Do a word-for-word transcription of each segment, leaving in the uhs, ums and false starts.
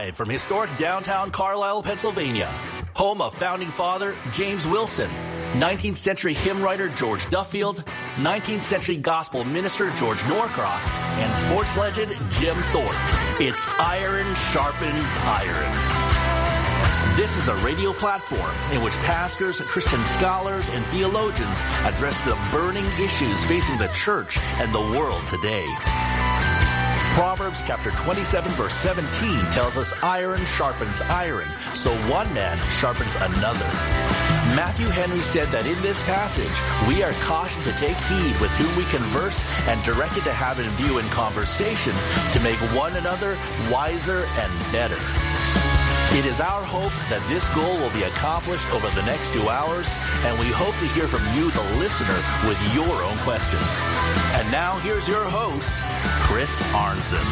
Live from historic downtown Carlisle, Pennsylvania, home of founding father James Wilson, nineteenth century hymn writer George Duffield, nineteenth century gospel minister George Norcross, and sports legend Jim Thorpe. It's Iron Sharpens Iron. This is a radio platform in which pastors, Christian scholars, and theologians address the burning issues facing the church and the world today. Proverbs chapter twenty-seven verse seventeen tells us iron sharpens iron, so one man sharpens another. Matthew Henry said that in this passage, we are cautioned to take heed with whom we converse and directed to have in view in conversation to make one another wiser and better. It is our hope that this goal will be accomplished over the next two hours, and we hope to hear from you, the listener, with your own questions. And now here's your host, Chris Arnzen.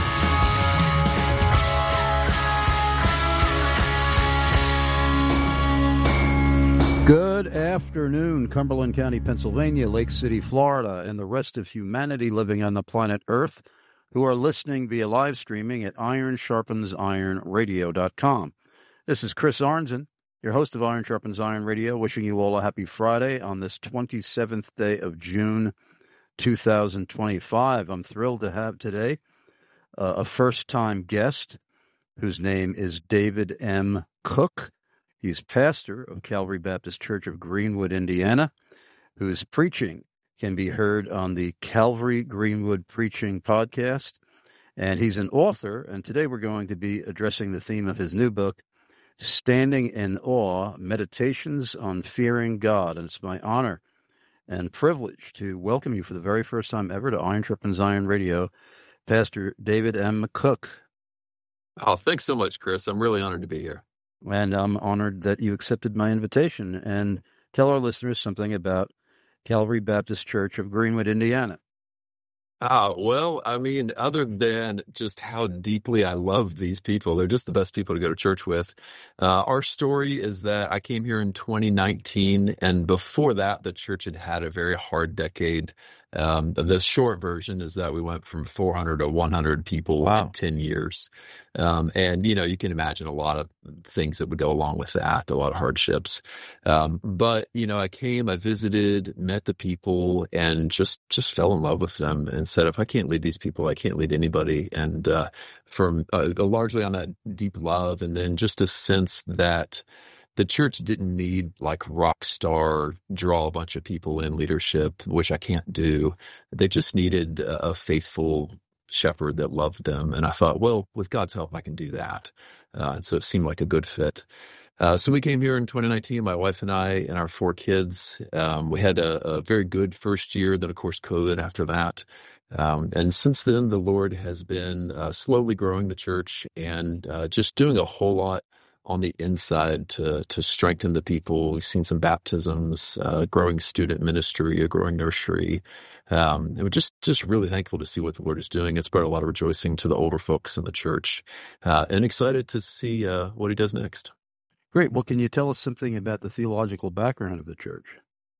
Good afternoon, Cumberland County, Pennsylvania, Lake City, Florida, and the rest of humanity living on the planet Earth who are listening via live streaming at iron sharpens iron radio dot com. This is Chris Arnzen, your host of Iron Sharpens Iron Radio, wishing you all a happy Friday on this twenty-seventh day of June, two thousand twenty-five. I'm thrilled to have today uh, a first-time guest whose name is David M. Cook. He's pastor of Calvary Baptist Church of Greenwood, Indiana, whose preaching can be heard on the Calvary Greenwood Preaching Podcast. And he's an author, and today we're going to be addressing the theme of his new book, Standing in Awe, Meditations on Fearing God. And it's my honor and privilege to welcome you for the very first time ever to Iron Sharpens Iron Radio, Pastor David M. Cook. Oh, thanks so much, Chris. I'm really honored to be here. And I'm honored that you accepted my invitation. And tell our listeners something about Calvary Baptist Church of Greenwood, Indiana. Oh, well, I mean, other than just how deeply I love these people, they're just the best people to go to church with. Uh, our story is that I came here in twenty nineteen, and before that, the church had had a very hard decade. Um, the short version is that we went from four hundred to one hundred people Wow. in ten years. Um, and, you know, you can imagine a lot of things that would go along with that, a lot of hardships. Um, but, you know, I came, I visited, met the people, and just, just fell in love with them and said, if I can't lead these people, I can't lead anybody. And uh, from uh, largely on that deep love, and then just a sense that the church didn't need like rock star, draw a bunch of people in leadership, which I can't do. They just needed a, a faithful shepherd that loved them. And I thought, well, with God's help, I can do that. Uh, and so it seemed like a good fit. Uh, so we came here in twenty nineteen, my wife and I and our four kids. Um, we had a, a very good first year, then of course COVID after that. Um, and since then, the Lord has been uh, slowly growing the church and uh, just doing a whole lot on the inside to to strengthen the people. We've seen some baptisms, uh, growing student ministry, a growing nursery. Um, and we're just, just really thankful to see what the Lord is doing. It's brought a lot of rejoicing to the older folks in the church, uh, and excited to see uh, what he does next. Great. Well, can you tell us something about the theological background of the church?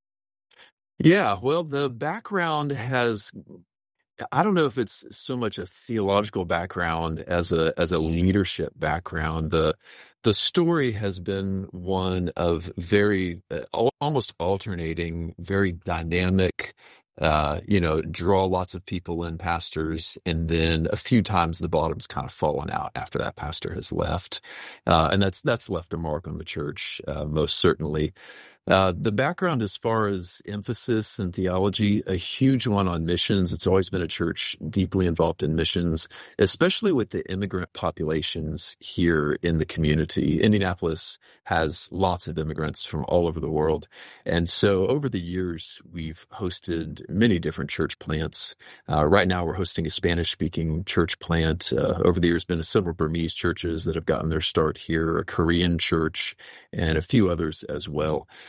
Yeah, well, the background has, I don't know if it's so much a theological background as a as a leadership background. The the story has been one of very uh, al- almost alternating, very dynamic. Uh, you know, draw lots of people in, pastors, and then a few times the bottom's kind of fallen out after that pastor has left, uh, and that's that's left a mark on the church, uh, most certainly. Uh, the background as far as emphasis and theology, a huge one on missions. It's always been a church deeply involved in missions, especially with the immigrant populations here in the community. Indianapolis has lots of immigrants from all over the world. And so over the years, we've hosted many different church plants. Uh, right now, we're hosting a Spanish-speaking church plant. Uh, over the years, been several Burmese churches that have gotten their start here, a Korean church, and a few others as well.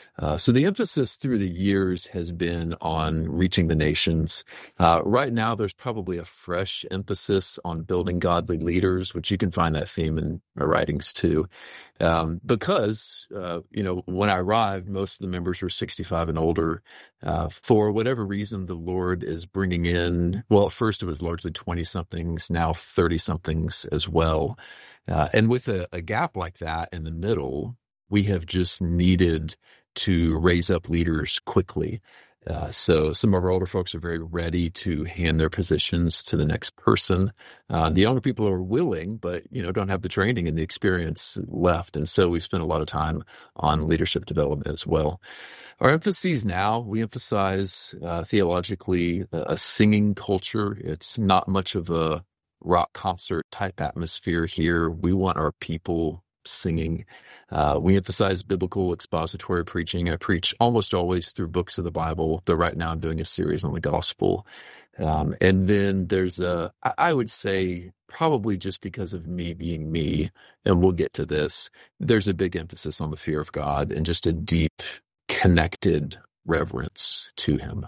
Uh, so the emphasis through the years has been on reaching the nations. Uh, right now, there's probably a fresh emphasis on building godly leaders, which you can find that theme in my writings too. Um, because, uh, you know, when I arrived, most of the members were sixty-five and older. Uh, for whatever reason, the Lord is bringing in, well, at first it was largely twenty-somethings, now thirty-somethings as well. Uh, and with a, a gap like that in the middle, we have just needed to raise up leaders quickly. Uh, so some of our older folks are very ready to hand their positions to the next person. Uh, the younger people are willing, but, you know, don't have the training and the experience left. And so we've spent a lot of time on leadership development as well. Our emphases now, we emphasize uh, theologically a, a singing culture. It's not much of a rock concert type atmosphere here. We want our people singing. Uh, we emphasize biblical expository preaching. I preach almost always through books of the Bible, though right now I'm doing a series on the gospel. Um, and then there's a, I would say, probably just because of me being me, and we'll get to this, there's a big emphasis on the fear of God and just a deep, connected reverence to him.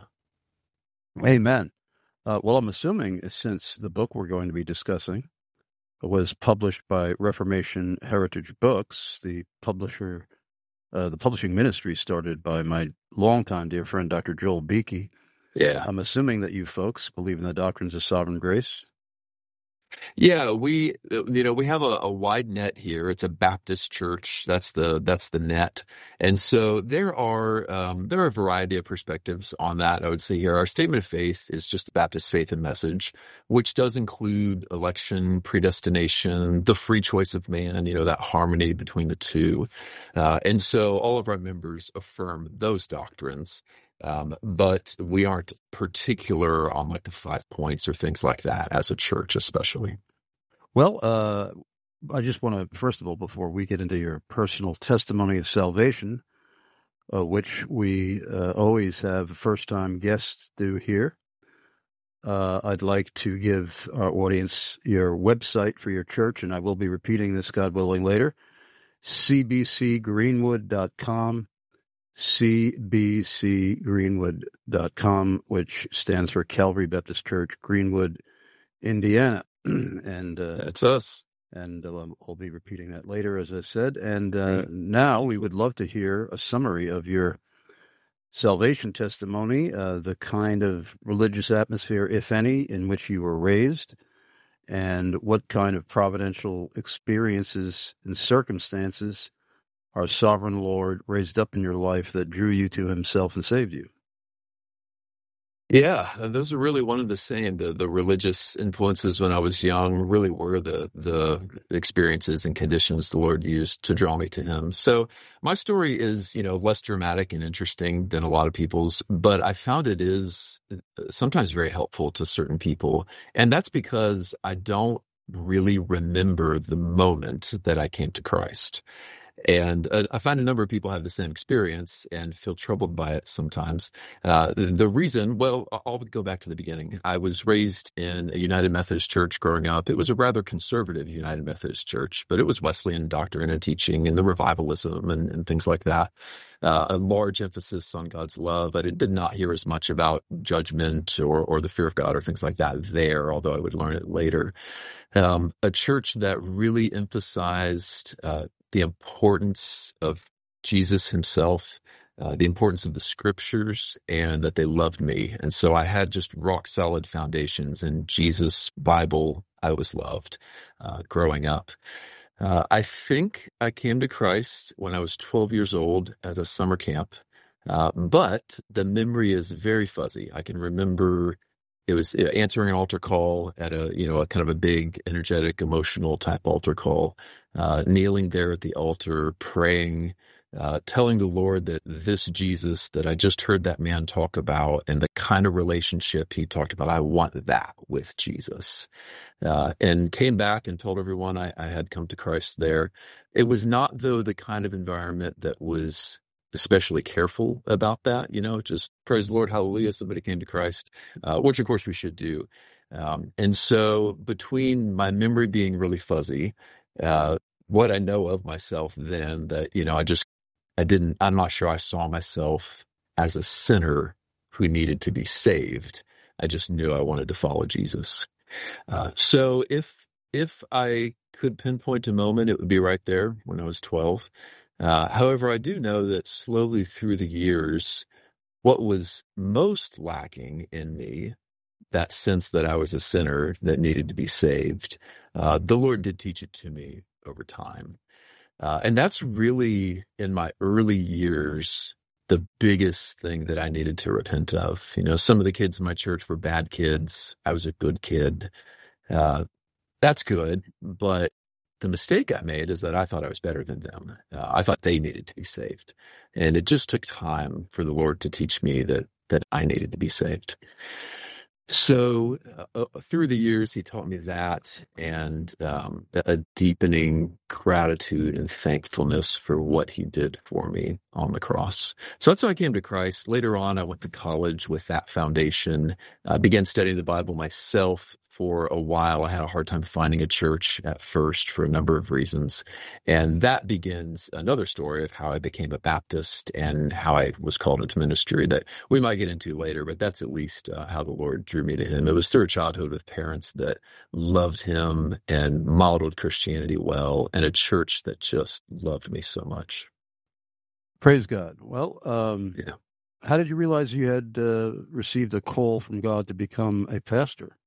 Amen. Uh, well, I'm assuming since the book we're going to be discussing was published by Reformation Heritage Books, the publisher, uh, the publishing ministry started by my longtime dear friend, Doctor Joel Beakey. Yeah. I'm assuming that you folks believe in the doctrines of sovereign grace. Yeah, we, you know, we have a, a wide net here. It's a Baptist church. That's the, that's the net. And so there are, um, there are a variety of perspectives on that. I would say here, our statement of faith is just the Baptist faith and message, which does include election, predestination, the free choice of man, you know, that harmony between the two. Uh, and so all of our members affirm those doctrines. Um, but we aren't particular on like the five points or things like that as a church, especially. Well, uh, I just want to, first of all, before we get into your personal testimony of salvation, uh, which we uh, always have first-time guests do here, uh, I'd like to give our audience your website for your church, and I will be repeating this, God willing, later, c b c greenwood dot com. c b c greenwood dot com, which stands for Calvary Baptist Church, Greenwood, Indiana. and uh, That's us. And uh, I'll be repeating that later, as I said. And uh, now we would love to hear a summary of your salvation testimony, uh, the kind of religious atmosphere, if any, in which you were raised, and what kind of providential experiences and circumstances our sovereign Lord raised up in your life that drew you to himself and saved you. Yeah, those are really one of the same. The the religious influences when I was young really were the the experiences and conditions the Lord used to draw me to him. So my story is, you know, less dramatic and interesting than a lot of people's, but I found it is sometimes very helpful to certain people. And that's because I don't really remember the moment that I came to Christ. And uh, I find a number of people have the same experience and feel troubled by it sometimes. Uh, the, the reason, well, I'll go back to the beginning. I was raised in a United Methodist church growing up. It was a rather conservative United Methodist church, but it was Wesleyan doctrine and teaching and the revivalism and, and things like that. Uh, a large emphasis on God's love. I did, did not hear as much about judgment or, or the fear of God or things like that there, although I would learn it later. Um, a church that really emphasized uh, the importance of Jesus himself, uh, the importance of the scriptures, and that they loved me. And so I had just rock solid foundations in Jesus, Bible. I was loved uh, growing up. Uh, I think I came to Christ when I was twelve years old at a summer camp, uh, but the memory is very fuzzy. I can remember it was answering an altar call at a, you know, a kind of a big, energetic, emotional type altar call, uh, kneeling there at the altar, praying, uh, telling the Lord that this Jesus that I just heard that man talk about and the kind of relationship he talked about, I want that with Jesus. Uh, and came back and told everyone I, I had come to Christ there. It was not, though, the kind of environment that was especially careful about that, you know, just praise the Lord, hallelujah, somebody came to Christ, uh, which of course we should do. Um, and so between my memory being really fuzzy, uh, what I know of myself then that, you know, I just I didn't, I'm not sure I saw myself as a sinner who needed to be saved. I just knew I wanted to follow Jesus. Uh, so if, if I could pinpoint a moment, it would be right there when I was twelve. Uh, however, I do know that slowly through the years, what was most lacking in me, that sense that I was a sinner that needed to be saved, uh, the Lord did teach it to me over time. Uh, and that's really, in my early years, the biggest thing that I needed to repent of. You know, some of the kids in my church were bad kids. I was a good kid. Uh, that's good. But the mistake I made is that I thought I was better than them. Uh, I thought they needed to be saved. And it just took time for the Lord to teach me that that I needed to be saved. So uh, through the years, he taught me that, and um, a deepening gratitude and thankfulness for what he did for me on the cross. So that's how I came to Christ. Later on, I went to college with that foundation. I began studying the Bible myself for a while. I had a hard time finding a church at first for a number of reasons. And that begins another story of how I became a Baptist and how I was called into ministry that we might get into later, but that's at least uh, how the Lord drew me to him. It was through a childhood with parents that loved him and modeled Christianity well, and a church that just loved me so much. Praise God. Well, um, Yeah. how did you realize you had uh, received a call from God to become a pastor?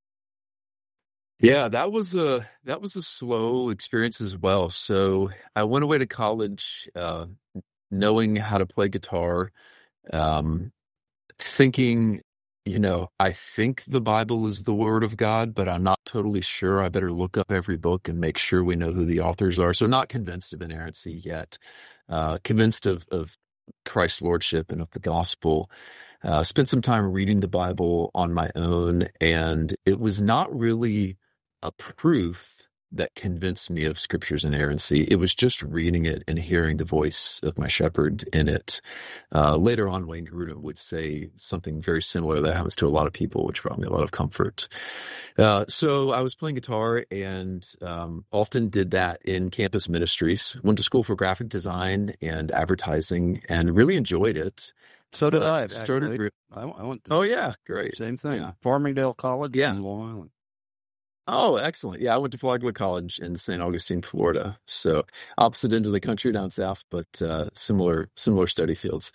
Yeah, that was a that was a slow experience as well. So I went away to college, uh, knowing how to play guitar, um, thinking, you know, I think the Bible is the Word of God, but I'm not totally sure. I better look up every book and make sure we know who the authors are. So not convinced of inerrancy yet, uh, convinced of of Christ's lordship and of the gospel. Uh, spent some time reading the Bible on my own, and it was not really a proof that convinced me of Scripture's inerrancy. It was just reading it and hearing the voice of my shepherd in it. Uh, later on, Wayne Grudem would say something very similar that happens to a lot of people, which brought me a lot of comfort. Uh, so I was playing guitar and um, often did that in campus ministries. Went to school for graphic design and advertising and really enjoyed it. So did Uh, I, started actually. re- I, I went to oh, yeah, great. same thing. Yeah. Farmingdale College Yeah. in Long Island. Oh, excellent. Yeah, I went to Flagler College in Saint Augustine, Florida. So opposite end of the country down south, but uh, similar similar study fields.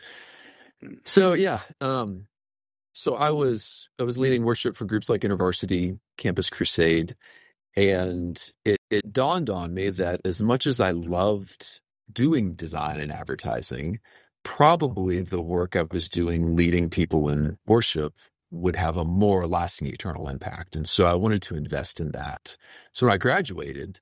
So yeah, um, so I was I was leading worship for groups like InterVarsity, Campus Crusade, and it, it dawned on me that as much as I loved doing design and advertising, probably the work I was doing leading people in worship would have a more lasting eternal impact. And so I wanted to invest in that. So when I graduated,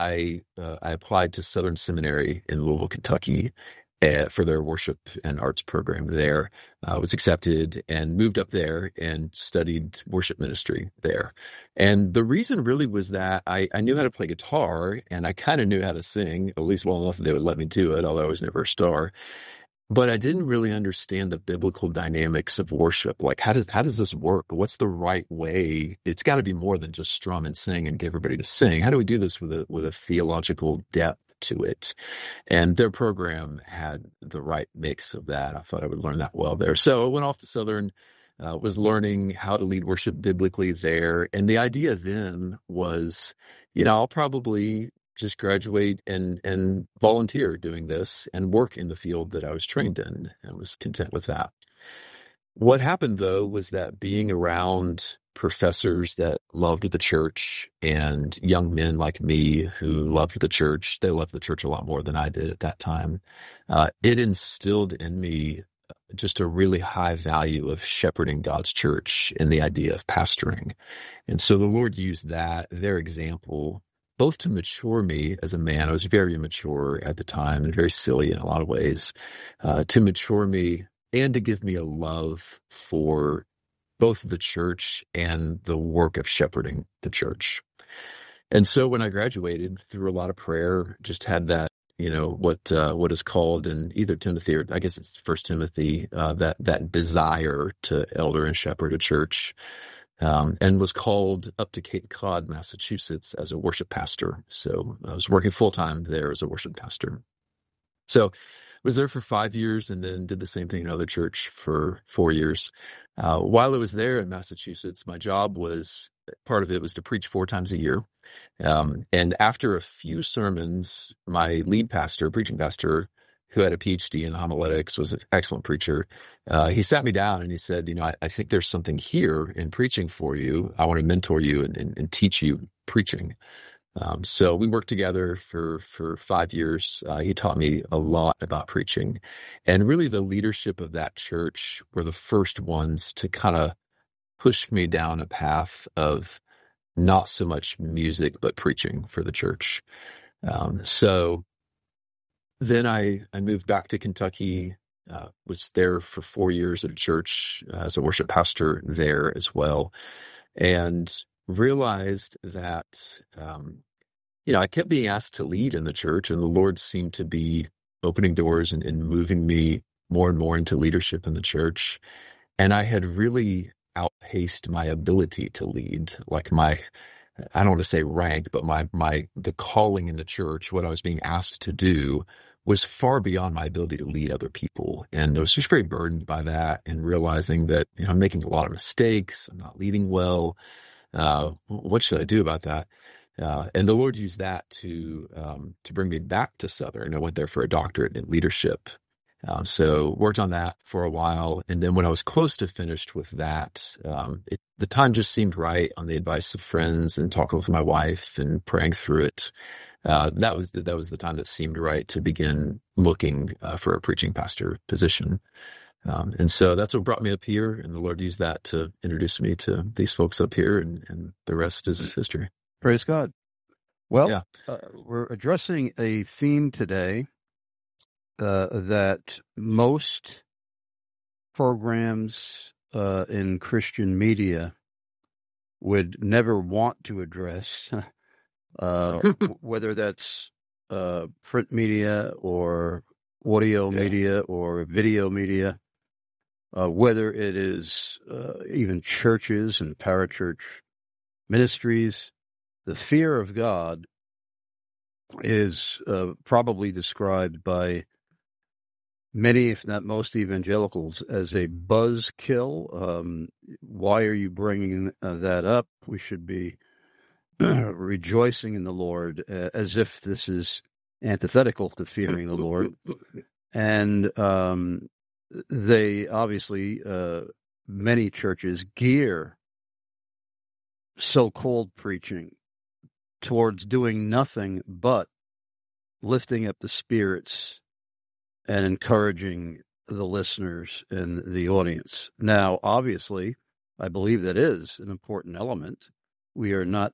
I uh, I applied to Southern Seminary in Louisville, Kentucky, uh, for their worship and arts program there. I uh, was accepted and moved up there and studied worship ministry there. And the reason really was that I, I knew how to play guitar and I kind of knew how to sing, at least well enough that they would let me do it, although I was never a star. But I didn't really understand the biblical dynamics of worship. Like, how does how does this work? What's the right way? It's got to be more than just strum and sing and get everybody to sing. How do we do this with a with a theological depth to it? And their program had the right mix of that. I thought I would learn that well there. So I went off to Southern, uh, was learning how to lead worship biblically there. And the idea then was, you know, I'll probably just graduate and and volunteer doing this and work in the field that I was trained in, and was content with that. What happened, though, was that being around professors that loved the church and young men like me who loved the church, they loved the church a lot more than I did at that time, uh, it instilled in me just a really high value of shepherding God's church and the idea of pastoring. And so the Lord used that, their example, both to mature me as a man. I was very immature at the time and very silly in a lot of ways, uh, to mature me and to give me a love for both the church and the work of shepherding the church. And so when I graduated, through a lot of prayer, just had that, you know, what uh, what is called in either Timothy or I guess it's First Timothy, uh, that that desire to elder and shepherd a church. Um, and was called up to Cape Cod, Massachusetts as a worship pastor. So I was working full time there as a worship pastor. So was there for five years and then did the same thing in another church for four years. Uh, while I was there in Massachusetts, my job was, part of it was to preach four times a year. Um, and after a few sermons, my lead pastor, preaching pastor, who had a P H D in homiletics, was an excellent preacher. Uh, he sat me down and he said, you know, I, I think there's something here in preaching for you. I want to mentor you and, and, and teach you preaching. Um, so we worked together for, for five years. Uh, he taught me a lot about preaching, and really the leadership of that church were the first ones to kind of push me down a path of not so much music, but preaching for the church. Um, so then I, I moved back to Kentucky, uh, was there for four years at a church uh, as a worship pastor there as well, and realized that, um, you know, I kept being asked to lead in the church, and the Lord seemed to be opening doors and, and moving me more and more into leadership in the church. And I had really outpaced my ability to lead, like my, I don't want to say rank, but my, my, the calling in the church, what I was being asked to do was far beyond my ability to lead other people. And I was just very burdened by that, and realizing that, you know, I'm making a lot of mistakes. I'm not leading well. Uh, what should I do about that? Uh, and the Lord used that to um, to bring me back to Southern. I went there for a doctorate in leadership. Um, so worked on that for a while. And then when I was close to finished with that, um, it, the time just seemed right, on the advice of friends and talking with my wife and praying through it. Uh, that was that was the time that seemed right to begin looking uh, for a preaching pastor position. Um, and so that's what brought me up here. And the Lord used that to introduce me to these folks up here, and, and the rest is history. Praise God. Well, Yeah. uh, we're addressing a theme today uh, that most programs uh, in Christian media would never want to address, uh, whether that's uh, print media or audio Yeah. media or video media, uh, whether it is uh, even churches and parachurch ministries. The fear of God is uh, probably described by many, if not most, evangelicals as a buzzkill. Um, why are you bringing uh, that up? We should be rejoicing in the Lord, uh, as if this is antithetical to fearing the Lord. And um, they obviously, uh, many churches gear so-called preaching towards doing nothing but lifting up the spirits and encouraging the listeners and the audience. Now, obviously, I believe that is an important element. We are not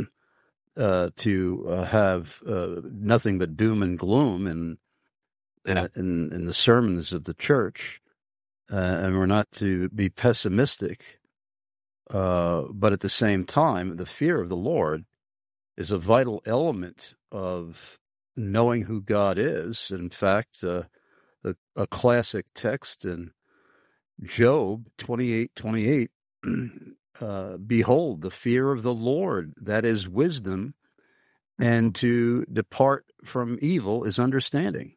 uh, to uh, have uh, nothing but doom and gloom in, Yeah. in, in the sermons of the church, uh, and we're not to be pessimistic. Uh, but at the same time, the fear of the Lord is a vital element of knowing who God is. In fact, uh, a, a classic text in Job twenty-eight twenty-eight, uh, behold, the fear of the Lord, that is wisdom, and to depart from evil is understanding.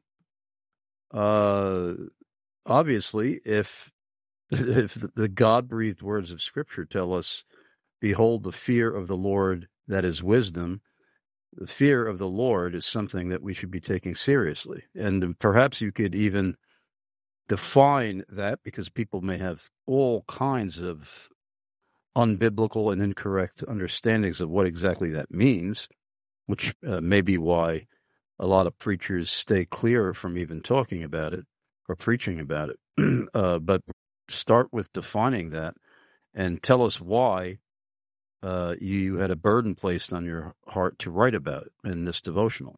Uh, obviously, if if the God-breathed words of Scripture tell us, behold, the fear of the Lord, that is wisdom, the fear of the Lord is something that we should be taking seriously. And perhaps you could even define that, because people may have all kinds of unbiblical and incorrect understandings of what exactly that means, which uh, may be why a lot of preachers stay clear from even talking about it or preaching about it. uh, but start with defining that and tell us why uh, you had a burden placed on your heart to write about it in this devotional.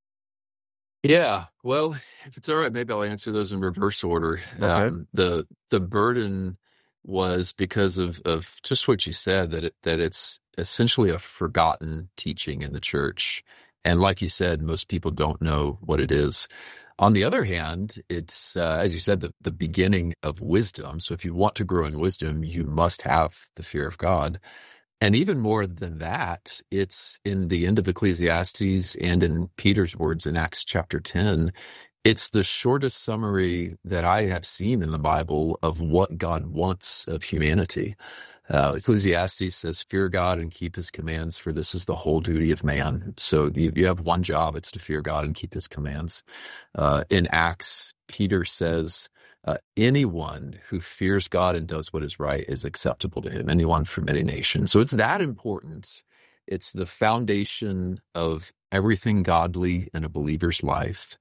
Yeah. Well, if it's all right, maybe I'll answer those in reverse order. Okay. Um, the the burden was because of, of just what you said, that it, that it's essentially a forgotten teaching in the church. And like you said, most people don't know what it is. On the other hand, it's, uh, as you said, the, the beginning of wisdom. So if you want to grow in wisdom, you must have the fear of God. And even more than that, it's in the end of Ecclesiastes and in Peter's words in Acts chapter ten, it's the shortest summary that I have seen in the Bible of what God wants of humanity. Uh, Ecclesiastes says, fear God and keep his commands, for this is the whole duty of man. So you, you have one job, it's to fear God and keep his commands. Uh, in Acts, Peter says, uh, anyone who fears God and does what is right is acceptable to him, anyone from any nation. So it's that important. It's the foundation of everything godly in a believer's life.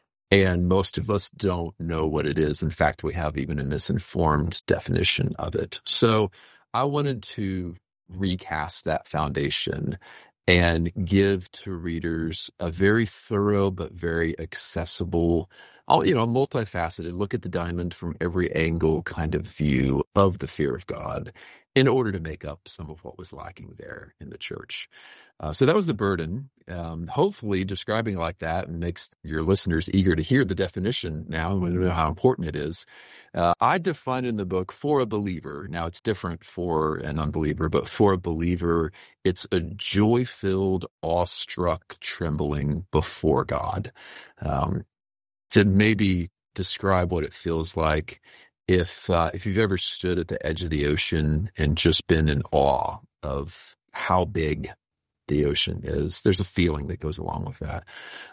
And most of us don't know what it is. In fact, we have even a misinformed definition of it. So I wanted to recast that foundation and give to readers a very thorough but very accessible, you know, multifaceted look at the diamond from every angle kind of view of the fear of God in order to make up some of what was lacking there in the church. Uh, so that was the burden. Um, hopefully describing like that makes your listeners eager to hear the definition now and know how important it is. Uh, I define in the book for a believer. Now it's different for an unbeliever, but for a believer, it's a joy-filled, awestruck trembling before God. Um, to maybe describe what it feels like if uh, if you've ever stood at the edge of the ocean and just been in awe of how big the ocean is. There's a feeling that goes along with that.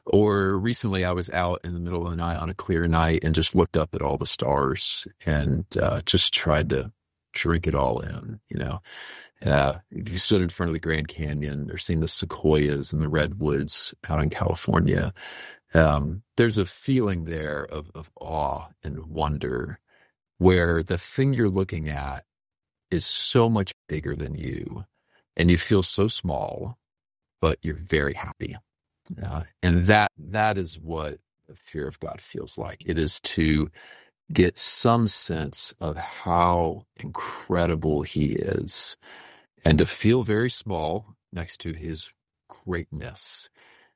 Or recently I was out in the middle of the night on a clear night and just looked up at all the stars and uh, just tried to drink it all in, you know. Uh, if you stood in front of the Grand Canyon or seen the sequoias and the redwoods out in California, um, there's a feeling there of, of awe and wonder where the thing you're looking at is so much bigger than you and you feel so small, but you're very happy. Uh, and that that is what the fear of God feels like. It is to get some sense of how incredible he is and to feel very small next to his greatness,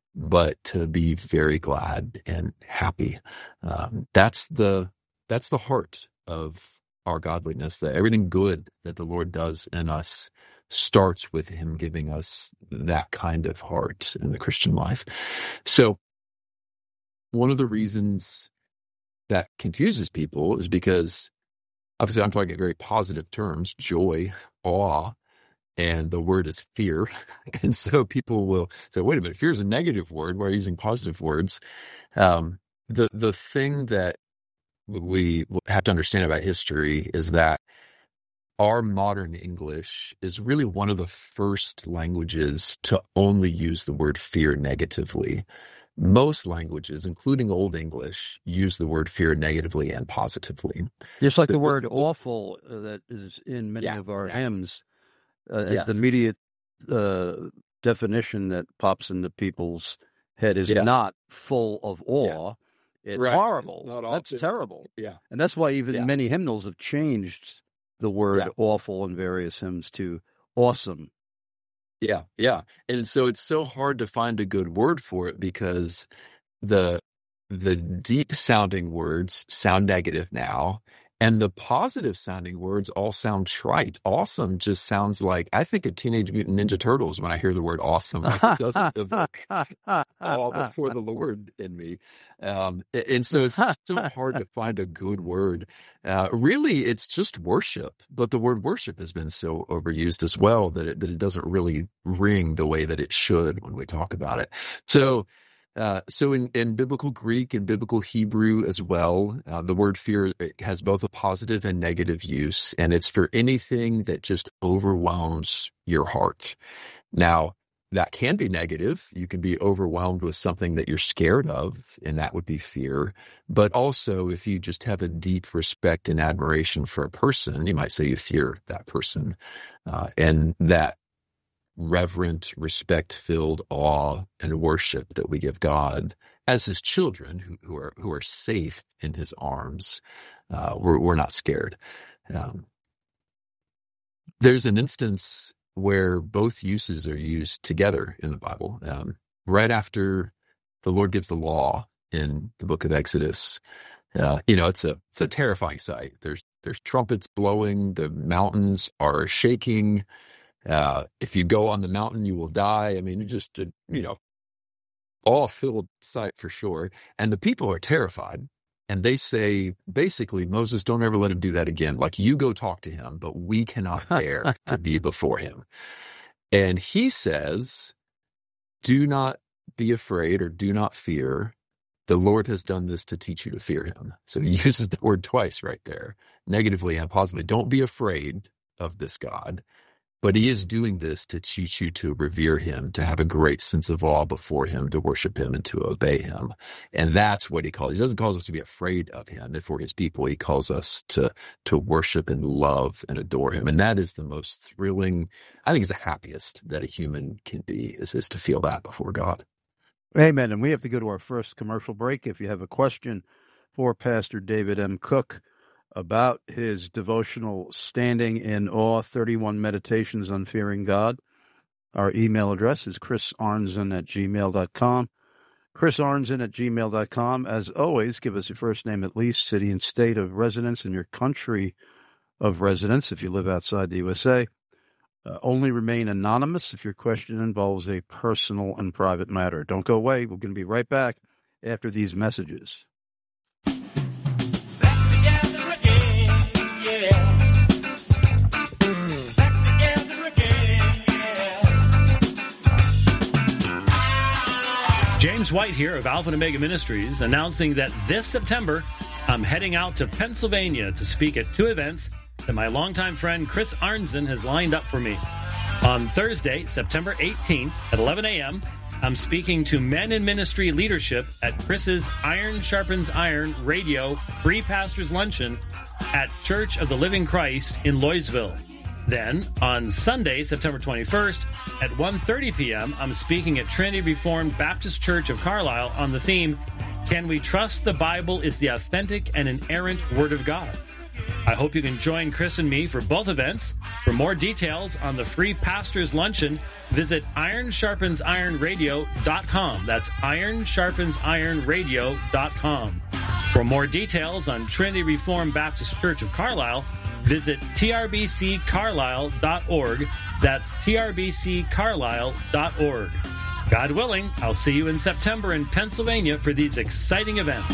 but to be very glad and happy. Um, that's the that's the heart of our godliness, that everything good that the Lord does in us starts with him giving us that kind of heart in the Christian life. So one of the reasons that confuses people is because obviously I'm talking in very positive terms, joy, awe, and the word is fear. And so people will say, wait a minute, fear is a negative word. Why are you using positive words? Um, the, the thing that we have to understand about history is that our modern English is really one of the first languages to only use the word fear negatively. Most languages, including Old English, use the word fear negatively and positively. Just like the, the word the, awful uh, that is in many yeah, of our yeah. hymns, uh, yeah. the immediate uh, definition that pops into people's head is yeah. not full of awe. Yeah. It's right. horrible. Not That's often. terrible. Yeah. And that's why even yeah. many hymnals have changed the word yeah. awful in various hymns to awesome. Yeah, yeah. And so it's so hard to find a good word for it because the the deep sounding words sound negative now, and the positive sounding words all sound trite. Awesome just sounds like, I think of Teenage Mutant Ninja Turtles when I hear the word awesome. Like it doesn't evoke all before the Lord in me. Um, and so it's so hard to find a good word. Uh, really, it's just worship. But the word worship has been so overused as well that it, that it doesn't really ring the way that it should when we talk about it. So Uh, so in, in biblical Greek and biblical Hebrew as well, uh, the word fear has both a positive and negative use, and it's for anything that just overwhelms your heart. Now, that can be negative. You can be overwhelmed with something that you're scared of, and that would be fear. But also, if you just have a deep respect and admiration for a person, you might say you fear that person. Uh, and that reverent, respect-filled awe and worship that we give God as his children who, who are who are safe in his arms. Uh, we're, we're not scared. Um, there's an instance where both uses are used together in the Bible. Um, right after the Lord gives the law in the book of Exodus, uh, you know, it's a it's a terrifying sight. There's there's trumpets blowing, the mountains are shaking. Uh, if you go on the mountain, you will die. I mean, just, uh, you know, awe-filled sight for sure. And the people are terrified. And they say, basically, Moses, don't ever let him do that again. Like, you go talk to him, but we cannot bear to be before him. And he says, do not be afraid or do not fear. The Lord has done this to teach you to fear him. So he uses the word twice right there, negatively and positively. Don't be afraid of this God. But he is doing this to teach you to revere him, to have a great sense of awe before him, to worship him and to obey him. And that's what he calls. He doesn't call us to be afraid of him. And for his people, he calls us to, to worship and love and adore him. And that is the most thrilling, I think it's the happiest that a human can be, is, is to feel that before God. Amen. And we have to go to our first commercial break. If you have a question for Pastor David M. Cook about his devotional Standing in Awe, thirty-one Meditations on Fearing God, our email address is chris arnzen at gmail dot com. chris arnzen at gmail dot com. As always, give us your first name at least, city and state of residence, and your country of residence if you live outside the U S A. Uh, only remain anonymous if your question involves a personal and private matter. Don't go away. We're going to be right back after these messages. James White here of Alpha and Omega Ministries, announcing that this September, I'm heading out to Pennsylvania to speak at two events that my longtime friend Chris Arnzen has lined up for me. On Thursday, September eighteenth at eleven a.m., I'm speaking to men in ministry leadership at Chris's Iron Sharpens Iron Radio Free Pastors Luncheon at Church of the Living Christ in Loysville. Then, on Sunday, September twenty-first, at one thirty p.m., I'm speaking at Trinity Reformed Baptist Church of Carlisle on the theme, Can We Trust the Bible is the Authentic and Inerrant Word of God? I hope you can join Chris and me for both events. For more details on the Free Pastors Luncheon, visit iron sharpens iron radio dot com. That's iron sharpens iron radio dot com. For more details on Trinity Reformed Baptist Church of Carlisle, visit t r b c carlisle dot org. That's t r b c carlisle dot org. God willing, I'll see you in September in Pennsylvania for these exciting events.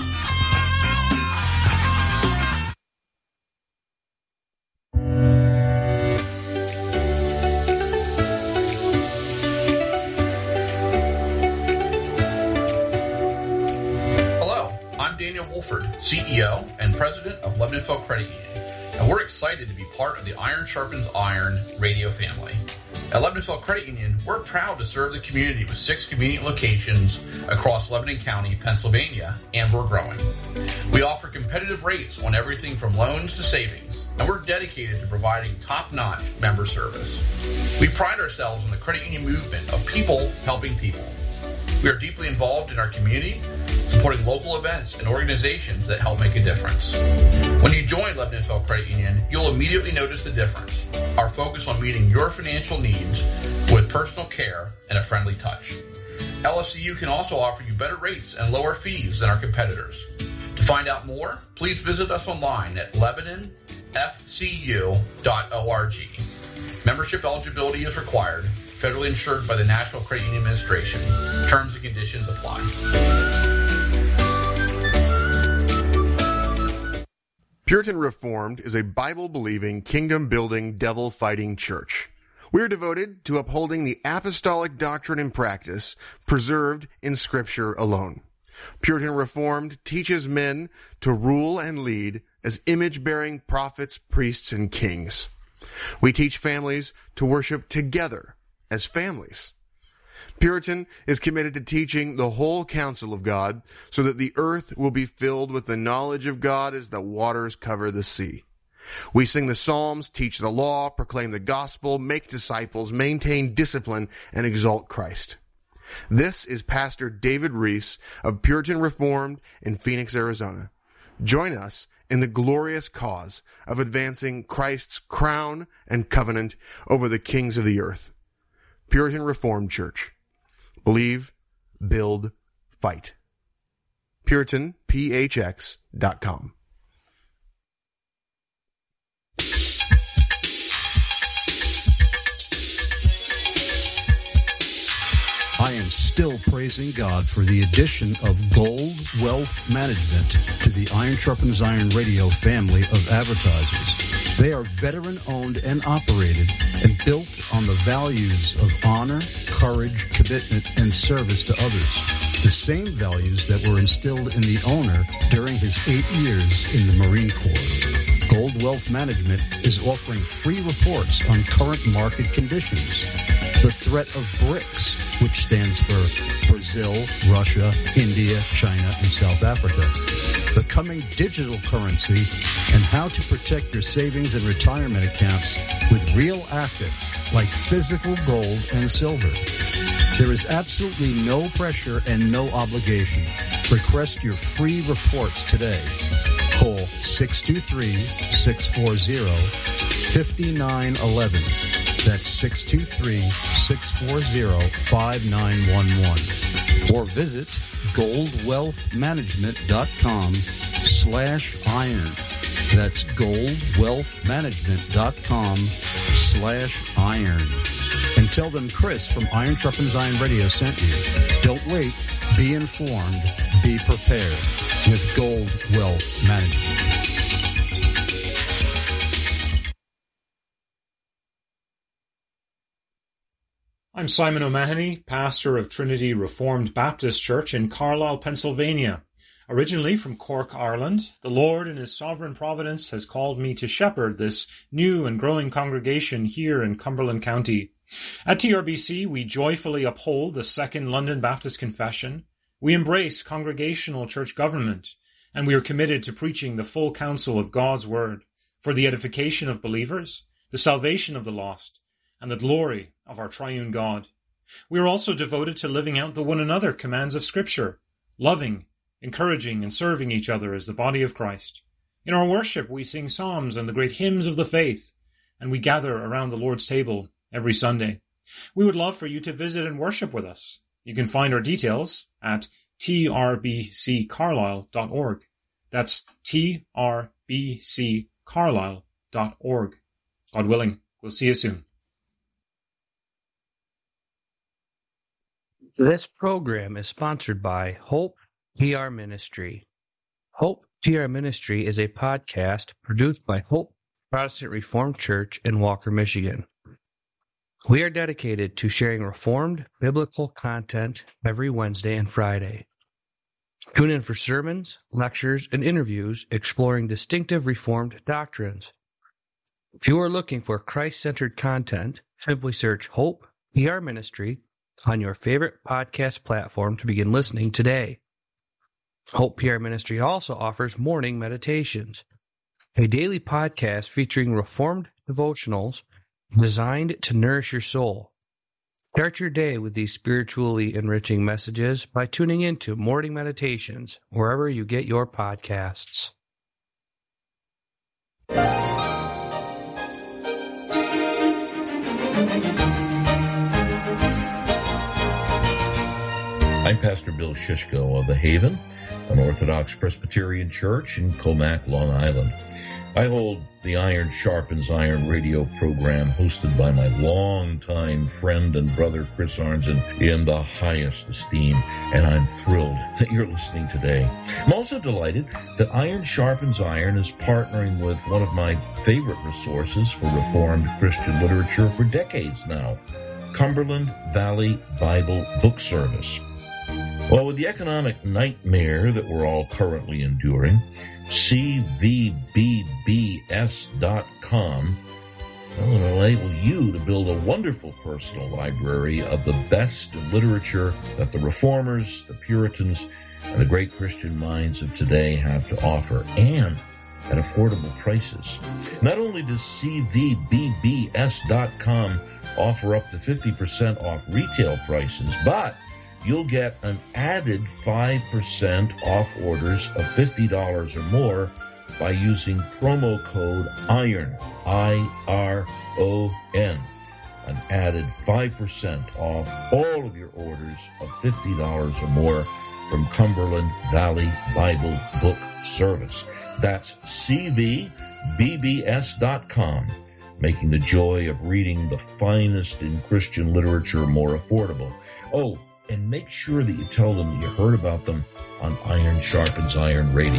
Daniel Wolford, C E O and President of Lebanonville Credit Union, and we're excited to be part of the Iron Sharpens Iron radio family. At Lebanonville Credit Union, we're proud to serve the community with six convenient locations across Lebanon County, Pennsylvania, and we're growing. We offer competitive rates on everything from loans to savings, and we're dedicated to providing top-notch member service. We pride ourselves on the credit union movement of people helping people. We are deeply involved in our community, supporting local events and organizations that help make a difference. When you join Lebanonville Credit Union, you'll immediately notice the difference. Our focus on meeting your financial needs with personal care and a friendly touch. L F C U can also offer you better rates and lower fees than our competitors. To find out more, please visit us online at lebanon f c u dot org. Membership eligibility is required. Federally insured by the National Credit Union Administration. Terms and conditions apply. Puritan Reformed is a Bible-believing, kingdom-building, devil-fighting church. We are devoted to upholding the apostolic doctrine and practice preserved in Scripture alone. Puritan Reformed teaches men to rule and lead as image-bearing prophets, priests, and kings. We teach families to worship together as families. Puritan is committed to teaching the whole counsel of God so that the earth will be filled with the knowledge of God as the waters cover the sea. We sing the Psalms, teach the law, proclaim the gospel, make disciples, maintain discipline, and exalt Christ. This is Pastor David Reese of Puritan Reformed in Phoenix, Arizona. Join us in the glorious cause of advancing Christ's crown and covenant over the kings of the earth. Puritan Reformed Church. Believe, build, fight. Puritan P H X dot com. I am still praising God for the addition of Gold Wealth Management to the Iron Sharpens Iron Radio family of advertisers. They are veteran-owned and operated and built on the values of honor, courage, commitment, and service to others. The same values that were instilled in the owner during his eight years in the Marine Corps. Gold Wealth Management is offering free reports on current market conditions. The threat of BRICS, which stands for Brazil, Russia, India, China, and South Africa. The coming digital currency and how to protect your savings and retirement accounts with real assets like physical gold and silver. There is absolutely no pressure and no obligation. Request your free reports today. Call six two three, six four zero, five nine one one. That's six two three, six four zero, five nine one one. Or visit goldwealthmanagement.com slash iron. That's goldwealthmanagement.com slash iron. And tell them Chris from Iron Sharpens Iron Radio sent you. Don't wait. Be informed. Be prepared with Gold Wealth Management. I'm Simon O'Mahony, pastor of Trinity Reformed Baptist Church in Carlisle, Pennsylvania. Originally from Cork, Ireland, the Lord in His sovereign providence has called me to shepherd this new and growing congregation here in Cumberland County. At T R B C, we joyfully uphold the Second London Baptist Confession. We embrace congregational church government, and we are committed to preaching the full counsel of God's Word for the edification of believers, the salvation of the lost, and the glory of our triune God. We are also devoted to living out the one another commands of Scripture, loving, encouraging, and serving each other as the body of Christ. In our worship, we sing psalms and the great hymns of the faith, and we gather around the Lord's table every Sunday. We would love for you to visit and worship with us. You can find our details at t r b c carlisle dot org. That's t r b c carlisle dot org. God willing, we'll see you soon. This program is sponsored by Hope P R Ministry. Hope P R Ministry is a podcast produced by Hope Protestant Reformed Church in Walker, Michigan. We are dedicated to sharing Reformed biblical content every Wednesday and Friday. Tune in for sermons, lectures, and interviews exploring distinctive Reformed doctrines. If you are looking for Christ-centered content, simply search Hope P R Ministry on your favorite podcast platform to begin listening today. Hope P R Ministry also offers morning meditations, a daily podcast featuring Reformed devotionals designed to nourish your soul. Start your day with these spiritually enriching messages by tuning into Morning Meditations wherever you get your podcasts. I'm Pastor Bill Shishko of The Haven, an Orthodox Presbyterian church in Comac, Long Island. I hold the Iron Sharpens Iron radio program hosted by my longtime friend and brother Chris Arnzen in the highest esteem, and I'm thrilled that you're listening today. I'm also delighted that Iron Sharpens Iron is partnering with one of my favorite resources for Reformed Christian literature for decades now, Cumberland Valley Bible Book Service. Well, with the economic nightmare that we're all currently enduring, C V B B S dot com will enable you to build a wonderful personal library of the best literature that the Reformers, the Puritans, and the great Christian minds of today have to offer, and at affordable prices. Not only does C V B B S dot com offer up to fifty percent off retail prices, but you'll get an added five percent off orders of fifty dollars or more by using promo code IRON, I R O N. An added five percent off all of your orders of fifty dollars or more from Cumberland Valley Bible Book Service. That's C V B B S dot com, making the joy of reading the finest in Christian literature more affordable. Oh, and make sure that you tell them you heard about them on Iron Sharpens Iron Radio.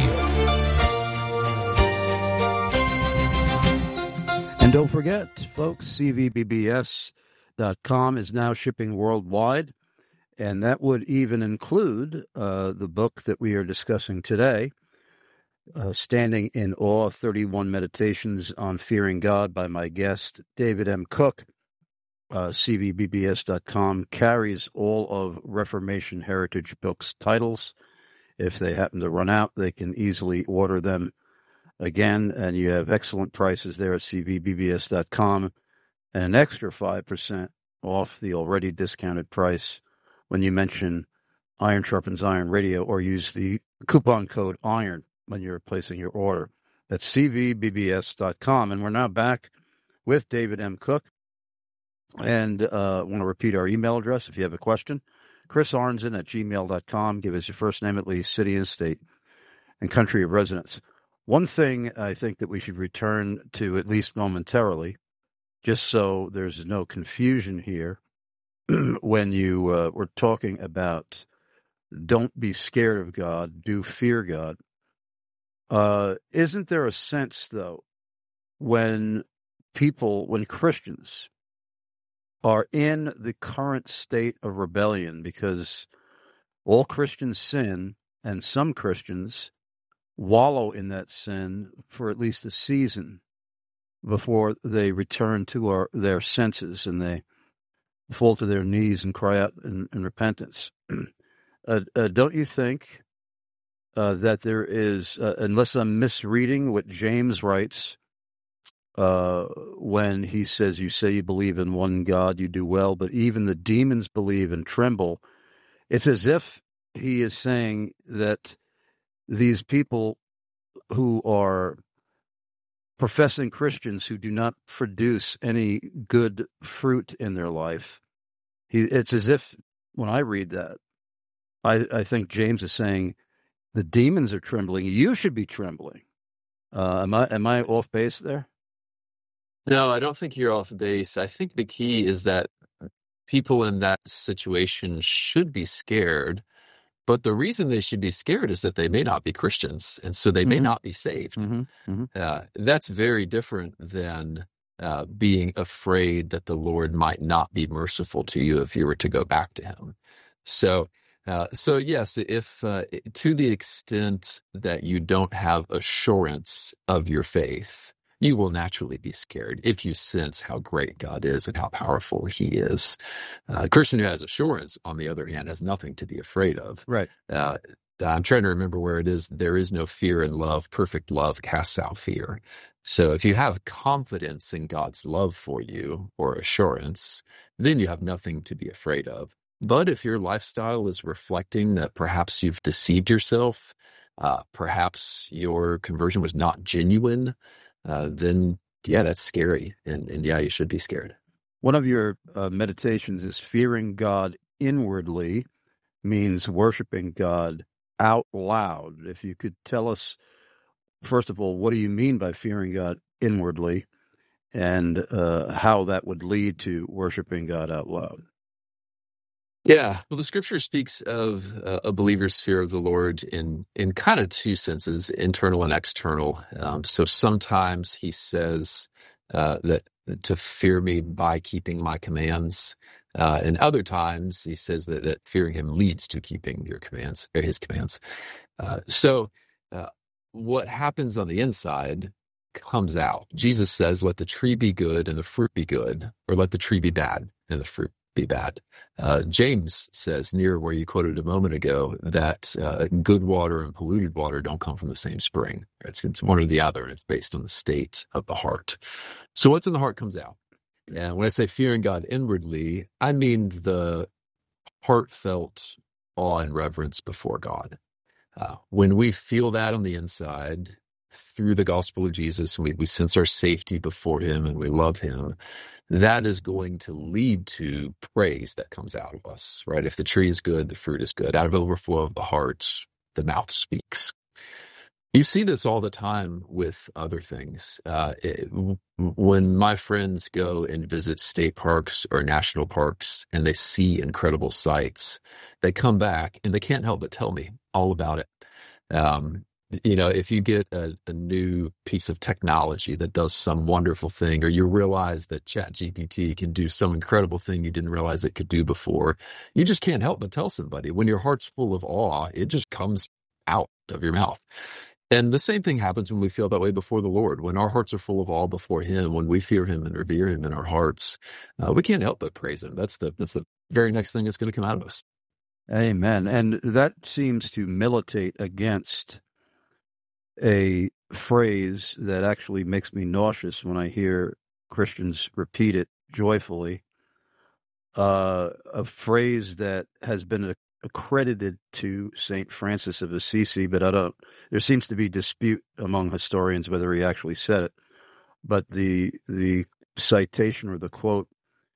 And don't forget, folks, C V B B S dot com is now shipping worldwide, and that would even include uh, the book that we are discussing today, uh, Standing in Awe, thirty-one Meditations on Fearing God by my guest, David M. Cook. Uh, C V B B S dot com carries all of Reformation Heritage Books titles. If they happen to run out, they can easily order them again, and you have excellent prices there at C V B B S dot com, and an extra five percent off the already discounted price when you mention Iron Sharpens Iron Radio or use the coupon code IRON when you're placing your order. That's C V B B S dot com. And we're now back with David M. Cook. And uh, I want to repeat our email address if you have a question. Chris Arnzen at gmail dot com. Give us your first name, at least, city and state, and country of residence. One thing I think that we should return to, at least momentarily, just so there's no confusion here, when you uh, were talking about don't be scared of God, do fear God. Uh, isn't there a sense, though, when people, when Christians are in the current state of rebellion, because all Christians sin, and some Christians wallow in that sin for at least a season before they return to our, their senses and they fall to their knees and cry out in, in repentance. uh, uh, don't you think uh, that there is, uh, unless I'm misreading what James writes, Uh, when he says, you say you believe in one God, you do well, but even the demons believe and tremble. It's as if he is saying that these people who are professing Christians who do not produce any good fruit in their life, he, it's as if when I read that, I, I think James is saying the demons are trembling. You should be trembling. Uh, am I am I off base there? No, I don't think you're off base. I think the key is that people in that situation should be scared, but the reason they should be scared is that they may not be Christians, and so they mm-hmm. may not be saved. Mm-hmm. Mm-hmm. Uh, that's very different than uh, being afraid that the Lord might not be merciful to you if you were to go back to him. So, uh, so yes, if uh, to the extent that you don't have assurance of your faith, you will naturally be scared if you sense how great God is and how powerful he is. Uh, a Christian who has assurance, on the other hand, has nothing to be afraid of. Right. Uh, I'm trying to remember where it is. There is no fear in love. Perfect love casts out fear. So if you have confidence in God's love for you or assurance, then you have nothing to be afraid of. But if your lifestyle is reflecting that perhaps you've deceived yourself, uh, perhaps your conversion was not genuine, Uh, then, yeah, that's scary. And, and, yeah, you should be scared. One of your uh, meditations is fearing God inwardly means worshiping God out loud. If you could tell us, first of all, what do you mean by fearing God inwardly, and uh, how that would lead to worshiping God out loud? Yeah, well, the scripture speaks of uh, a believer's fear of the Lord in in kind of two senses, internal and external. Um, so sometimes he says uh, that to fear me by keeping my commands, uh, and other times he says that, that fearing him leads to keeping your commands or his commands. Uh, so uh, what happens on the inside comes out. Jesus says, "Let the tree be good and the fruit be good, or let the tree be bad and the fruit be bad." Uh, James says, near where you quoted a moment ago, that uh, good water and polluted water don't come from the same spring. It's, it's one or the other, and it's based on the state of the heart. So what's in the heart comes out. And when I say fearing God inwardly, I mean the heartfelt awe and reverence before God. Uh, when we feel that on the inside through the gospel of Jesus, and we, we sense our safety before him and we love him, that is going to lead to praise that comes out of us, right? If the tree is good, the fruit is good. Out of overflow of the heart, the mouth speaks. You see this all the time with other things. Uh, it, when my friends go and visit state parks or national parks and they see incredible sights, they come back and they can't help but tell me all about it. Um, you know, if you get a, a new piece of technology that does some wonderful thing, or you realize that ChatGPT can do some incredible thing you didn't realize it could do before, you just can't help but tell somebody. When your heart's full of awe, it just comes out of your mouth. And the same thing happens when we feel that way before the Lord. When our hearts are full of awe before Him, when we fear Him and revere Him in our hearts, uh, we can't help but praise Him. That's the that's the very next thing that's going to come out of us. Amen. And that seems to militate against a phrase that actually makes me nauseous when I hear Christians repeat it joyfully. Uh, a phrase that has been accredited to Saint Francis of Assisi, but I don't. There seems to be dispute among historians whether he actually said it. But the the citation or the quote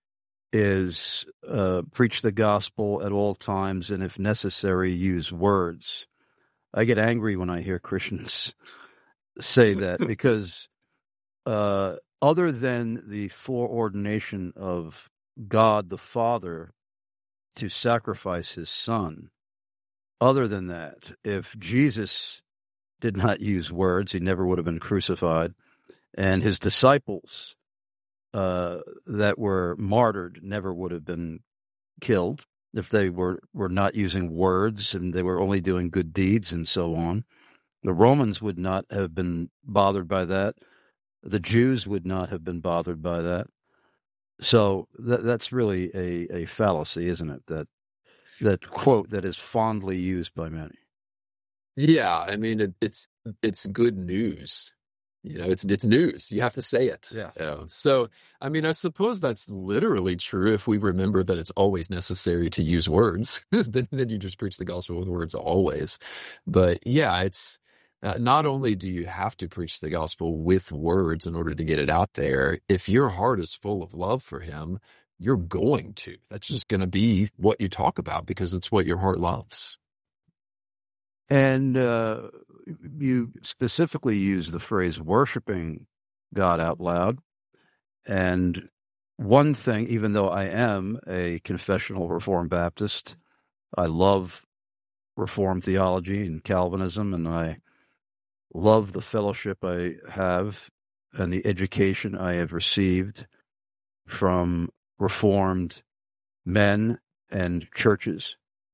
is uh, preach the gospel at all times, and if necessary, use words. I get angry when I hear Christians say that because uh, other than the foreordination of God the Father to sacrifice his Son, other than that, if Jesus did not use words, he never would have been crucified, and his disciples uh, that were martyred never would have been killed if they were, were not using words and they were only doing good deeds and so on. The Romans would not have been bothered by that. The Jews would not have been bothered by that. So that, that's really a, a fallacy, isn't it? That that quote that is fondly used by many. Yeah, I mean it, it's it's good news. You know, it's it's news. You have to say it. Yeah. Uh, so, I mean, I suppose that's literally true if we remember that it's always necessary to use words. then, then you just preach the gospel with words always. But yeah, it's uh, not only do you have to preach the gospel with words in order to get it out there, if your heart is full of love for Him, you're going to. That's just going to be what you talk about because it's what your heart loves. And uh, you specifically use the phrase worshiping God out loud. And one thing, even though I am a confessional Reformed Baptist, I love Reformed theology and Calvinism, and I love the fellowship I have and the education I have received from Reformed men and churches.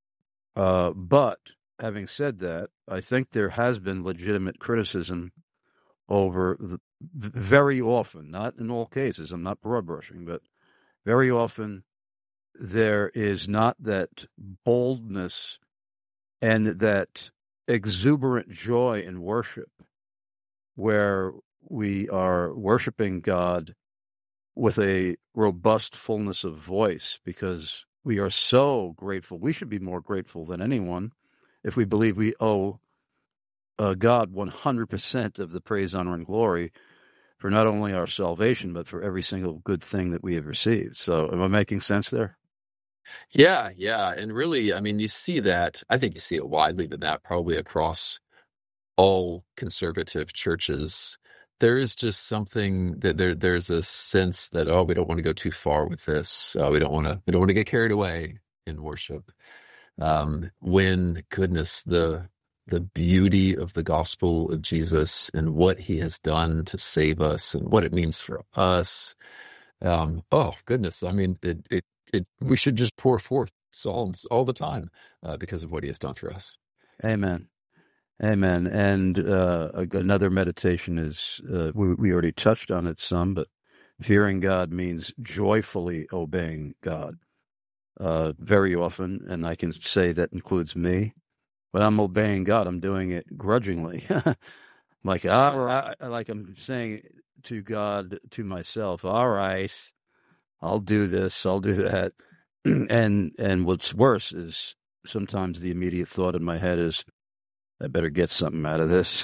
Uh, but having said that, I think there has been legitimate criticism over the, very often, not in all cases, I'm not broad brushing, but very often there is not that boldness and that exuberant joy in worship where we are worshiping God with a robust fullness of voice because we are so grateful. We should be more grateful than anyone if we believe we owe uh, God one hundred percent of the praise, honor, and glory for not only our salvation, but for every single good thing that we have received. So am I making sense there? Yeah, yeah. And really, I mean, you see that, I think you see it widely, but that probably across all conservative churches. There is just something that there there's a sense that, oh, we don't want to go too far with this. Uh, we don't want to we don't want to get carried away in worship. Um, when goodness, the the beauty of the gospel of Jesus and what He has done to save us and what it means for us. Um, oh goodness, I mean, it, it it we should just pour forth psalms all the time uh, because of what He has done for us. Amen. Amen. And uh, another meditation is, uh, we, we already touched on it some, but fearing God means joyfully obeying God. Uh, very often, and I can say that includes me, when I'm obeying God, I'm doing it grudgingly. like, all right, like I'm saying to God, to myself, all right, I'll do this, I'll do that. and and what's worse is sometimes the immediate thought in my head is, I better get something out of this.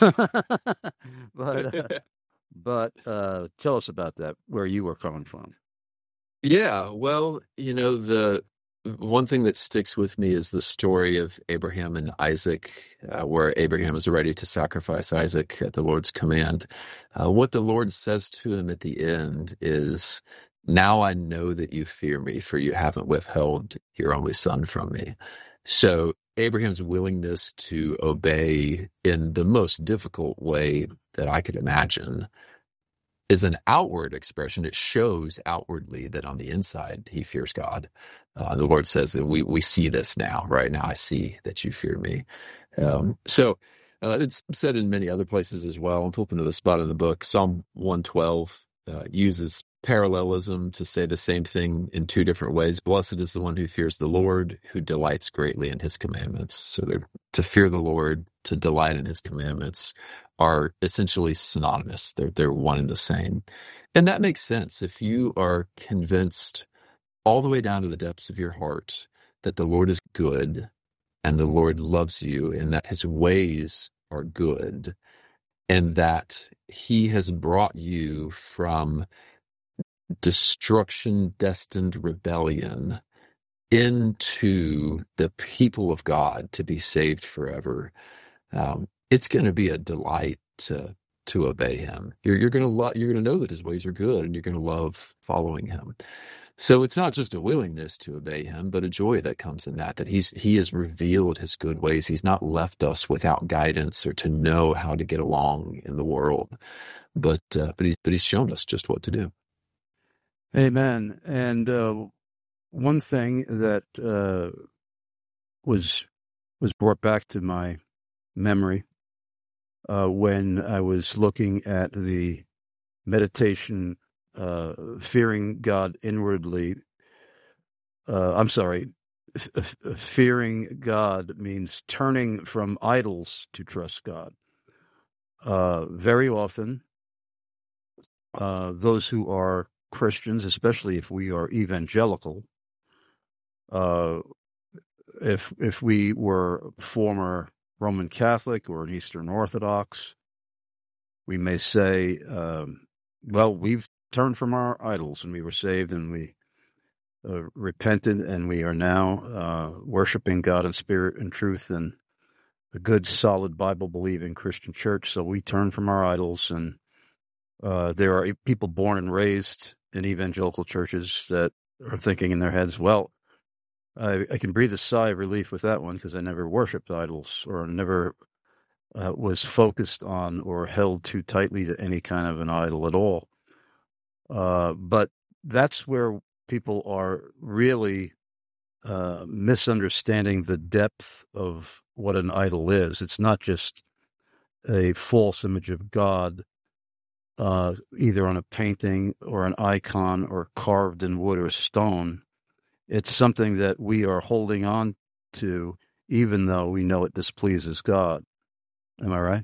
but uh, but uh, tell us about that, where you were coming from. Yeah, well, you know, the one thing that sticks with me is the story of Abraham and Isaac, uh, where Abraham is ready to sacrifice Isaac at the Lord's command. Uh, what the Lord says to him at the end is, "Now I know that you fear me, for you haven't withheld your only son from me." So Abraham's willingness to obey in the most difficult way that I could imagine is an outward expression. It shows outwardly that on the inside he fears God. Uh, the Lord says that we we see this now. Right now I see that you fear me. Um, so uh, it's said in many other places as well. I'm flipping to the spot in the book. Psalm one twelve uh, uses parallelism to say the same thing in two different ways. Blessed is the one who fears the Lord, who delights greatly in his commandments. So to fear the Lord, to delight in his commandments are essentially synonymous. They're, they're one and the same. And that makes sense. If you are convinced all the way down to the depths of your heart that the Lord is good and the Lord loves you and that his ways are good and that he has brought you from destruction, destined rebellion into the people of God to be saved forever, um, it's going to be a delight to to obey him. You're you're going to lo- you're going to know that his ways are good, and you're going to love following him. So it's not just a willingness to obey him, but a joy that comes in that, that he's he has revealed his good ways. He's not left us without guidance or to know how to get along in the world, but uh, but he's but he's shown us just what to do. Amen. And uh, one thing that uh, was was brought back to my memory uh, when I was looking at the meditation, uh, fearing God inwardly. Uh, I'm sorry, f- f- fearing God means turning from idols to trust God. Uh, very often, uh, those who are Christians, especially if we are evangelical, uh, if if we were former Roman Catholic or an Eastern Orthodox, we may say, um, well, we've turned from our idols and we were saved and we uh, repented and we are now uh, worshiping God in spirit and truth in a good, solid, Bible-believing Christian church. So we turn from our idols, and uh, there are people born and raised in evangelical churches that are thinking in their heads, well, I, I can breathe a sigh of relief with that one because I never worshipped idols or never uh, was focused on or held too tightly to any kind of an idol at all. Uh, but that's where people are really uh, misunderstanding the depth of what an idol is. It's not just a false image of God, uh, either on a painting or an icon or carved in wood or stone. It's something that we are holding on to, even though we know it displeases God. Am I right?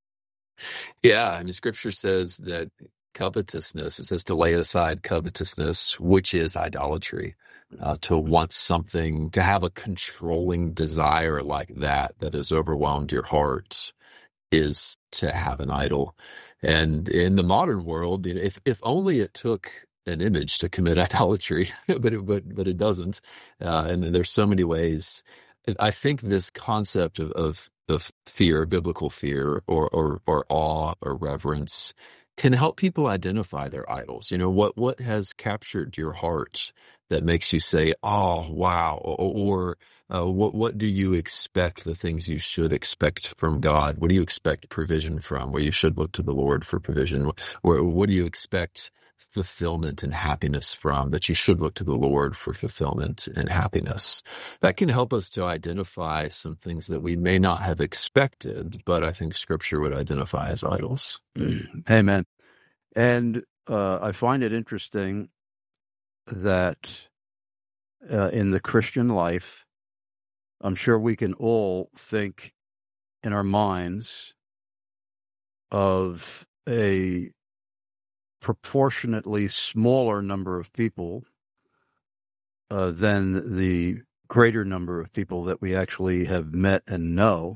Yeah, I mean, Scripture says that covetousness, it says to lay aside covetousness, which is idolatry, uh, to want something, to have a controlling desire like that that has overwhelmed your heart is to have an idol. And in the modern world, you know, if if only it took an image to commit idolatry, but it, but but it doesn't. Uh, and there's so many ways. I think this concept of of, of fear, biblical fear, or, or or awe or reverence, can help people identify their idols. You know, what what has captured your heart that makes you say, "Oh, wow," or, or uh, what what do you expect? The things you should expect from God. What do you expect provision from? Where you should look to the Lord for provision. Where what do you expect fulfillment and happiness from, that you should look to the Lord for fulfillment and happiness? That can help us to identify some things that we may not have expected, but I think Scripture would identify as idols. Amen. And uh, I find it interesting that uh, in the Christian life, I'm sure we can all think in our minds of a proportionately smaller number of people uh, than the greater number of people that we actually have met and know,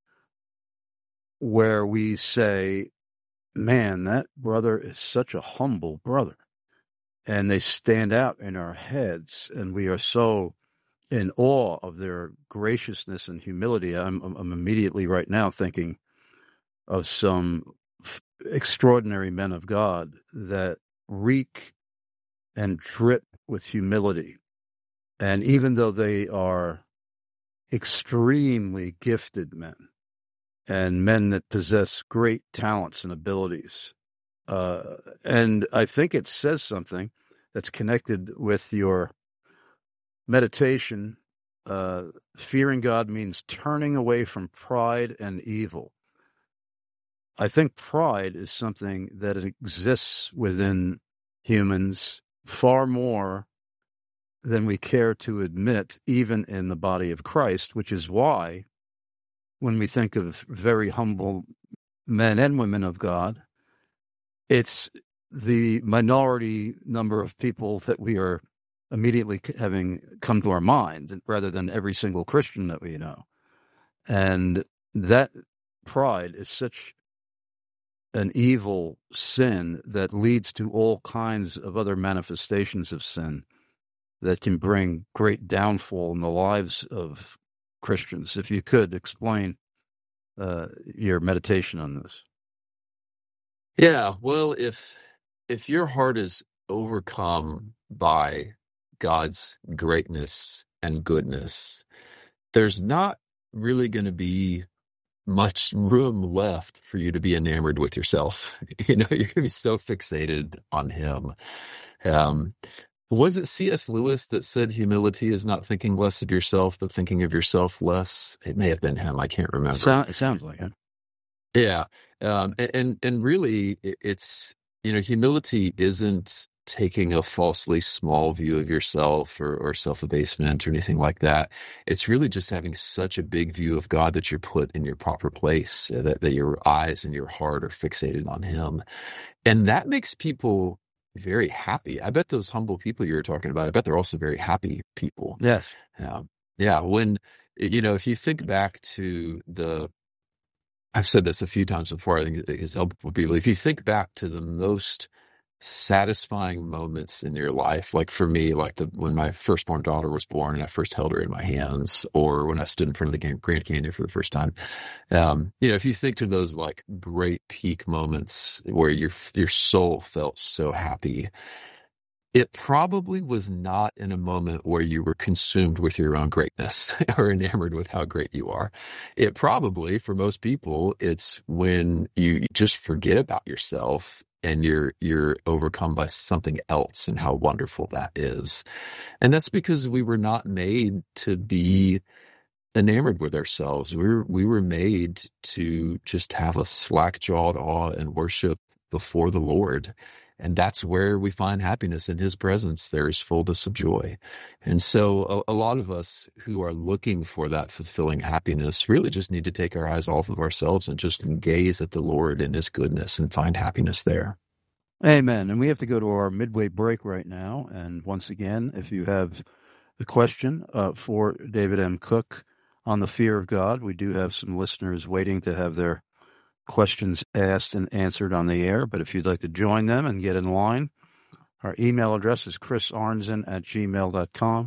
where we say, man, that brother is such a humble brother. And they stand out in our heads, and we are so in awe of their graciousness and humility. I'm, I'm immediately right now thinking of some f- extraordinary men of God that reek and drip with humility. And even though they are extremely gifted men and men that possess great talents and abilities, uh, and I think it says something that's connected with your meditation. Uh, fearing God means turning away from pride and evil. I think pride is something that exists within humans far more than we care to admit, even in the body of Christ, which is why when we think of very humble men and women of God, it's the minority number of people that we are immediately having come to our mind rather than every single Christian that we know. And that pride is such an evil sin that leads to all kinds of other manifestations of sin that can bring great downfall in the lives of Christians. If you could explain uh, your meditation on this. Yeah, well, if if your heart is overcome by God's greatness and goodness, there's not really going to be much room left for you to be enamored with yourself. You know, you're going to be so fixated on Him. Um, was it C S Lewis that said humility is not thinking less of yourself, but thinking of yourself less? It may have been him. I can't remember. So, it sounds like it. Yeah. Um, and, and, and really, it's, you know, humility isn't taking a falsely small view of yourself or, or self-abasement or anything like that. It's really just having such a big view of God that you're put in your proper place, that, that your eyes and your heart are fixated on Him. And that makes people very happy. I bet those humble people you were talking about, I bet they're also very happy people. Yes. Um, yeah. When, you know, if you think back to the, I've said this a few times before, I think it is helpful for people. If you think back to the most satisfying moments in your life, like for me, like the when my firstborn daughter was born and I first held her in my hands, or when I stood in front of the Grand Canyon for the first time, um, you know, if you think to those like great peak moments where your your soul felt so happy, it probably was not in a moment where you were consumed with your own greatness or enamored with how great you are. It probably, for most people, it's when you just forget about yourself and you're you're overcome by something else and how wonderful that is. And that's because we were not made to be enamored with ourselves. We were, we were made to just have a slack-jawed awe and worship before the Lord. And that's where we find happiness. In His presence, there is fullness of joy. And so a, a lot of us who are looking for that fulfilling happiness really just need to take our eyes off of ourselves and just gaze at the Lord and His goodness and find happiness there. Amen. And we have to go to our midway break right now. And once again, if you have a question uh, for David M. Cook on the fear of God, we do have some listeners waiting to have their questions asked and answered on the air. But if you'd like to join them and get in line, our email address is chris arnzen at gmail dot com,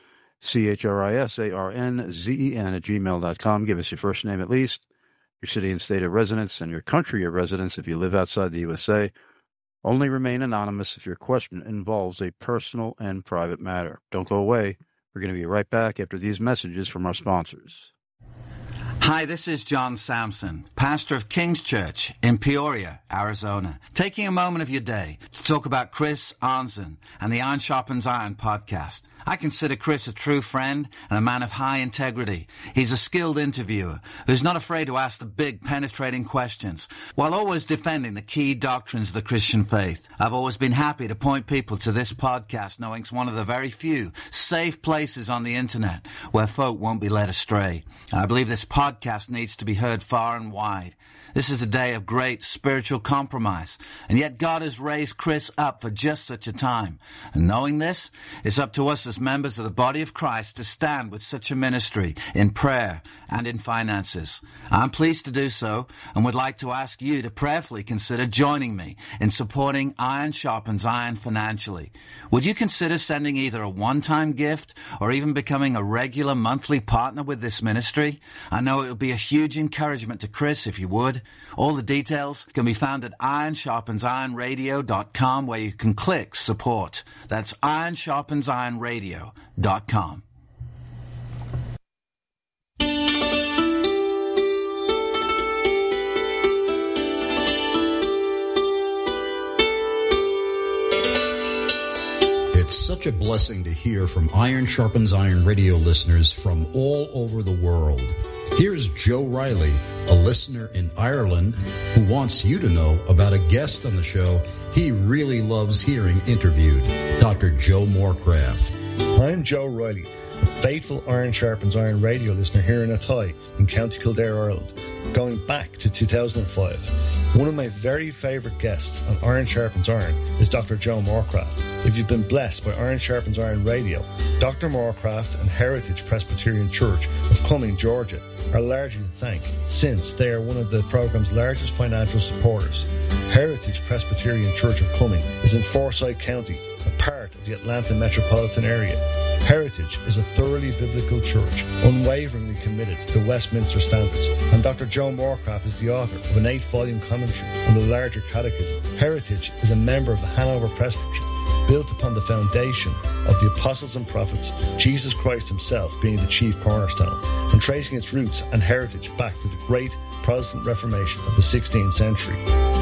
C H R I S A R N Z E N at gmail dot com. Give us your first name at least, your city and state of residence, and your country of residence if you live outside the U S A. Only remain anonymous if your question involves a personal and private matter. Don't go away. We're going to be right back after these messages from our sponsors. Hi, this is John Sampson, pastor of King's Church in Peoria, Arizona, taking a moment of your day to talk about Chris Arnzen and the Iron Sharpens Iron podcast. I consider Chris a true friend and a man of high integrity. He's a skilled interviewer who's not afraid to ask the big, penetrating questions while always defending the key doctrines of the Christian faith. I've always been happy to point people to this podcast, knowing it's one of the very few safe places on the internet where folk won't be led astray. And I believe this podcast needs to be heard far and wide. This is a day of great spiritual compromise, and yet God has raised Chris up for just such a time. And knowing this, it's up to us as as members of the body of Christ to stand with such a ministry in prayer and in finances. I'm pleased to do so and would like to ask you to prayerfully consider joining me in supporting Iron Sharpens Iron financially. Would you consider sending either a one-time gift or even becoming a regular monthly partner with this ministry? I know it would be a huge encouragement to Chris if you would. All the details can be found at iron sharpens iron radio dot com, where you can click support. That's iron sharpens iron radio dot com. It's such a blessing to hear from Iron Sharpens Iron radio listeners from all over the world. Here's Joe Riley, a listener in Ireland, who wants you to know about a guest on the show he really loves hearing interviewed, Doctor Joe Morecraft. I'm Joe Riley, a faithful Iron Sharpens Iron radio listener here in Athy in County Kildare, Ireland, going back to two thousand five. One of my very favourite guests on Iron Sharpens Iron is Doctor Joe Morecraft. If you've been blessed by Iron Sharpens Iron Radio, Doctor Morecraft and Heritage Presbyterian Church of Cumming, Georgia, are largely to thank, since they are one of the programme's largest financial supporters. Heritage Presbyterian Church of Cumming is in Forsyth County, a part of the Atlanta metropolitan area. Heritage is a thoroughly biblical church, unwaveringly committed to Westminster standards, and Doctor Joe Morecraft is the author of an eight-volume commentary on the larger catechism. Heritage is a member of the Hanover Presbytery, built upon the foundation of the apostles and prophets, Jesus Christ himself being the chief cornerstone, and tracing its roots and heritage back to the great Protestant Reformation of the sixteenth century.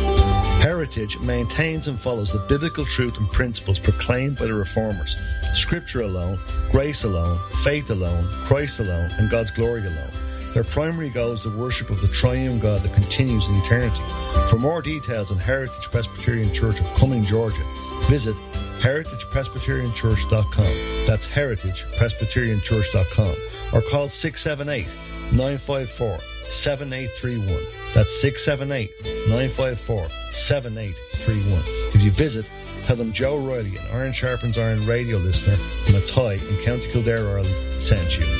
Heritage maintains and follows the biblical truth and principles proclaimed by the Reformers: Scripture alone, grace alone, faith alone, Christ alone, and God's glory alone. Their primary goal is the worship of the triune God that continues in eternity. For more details on Heritage Presbyterian Church of Cumming, Georgia, visit heritage presbyterian church dot com. That's heritage presbyterian church dot com. Or call six seven eight, nine five four, seven eight three one. That's six seven eight, nine five four, seven eight three one. If you visit, tell them Joe Riley, an Iron Sharpens Iron radio listener from Athy in County Kildare, Ireland, sent you.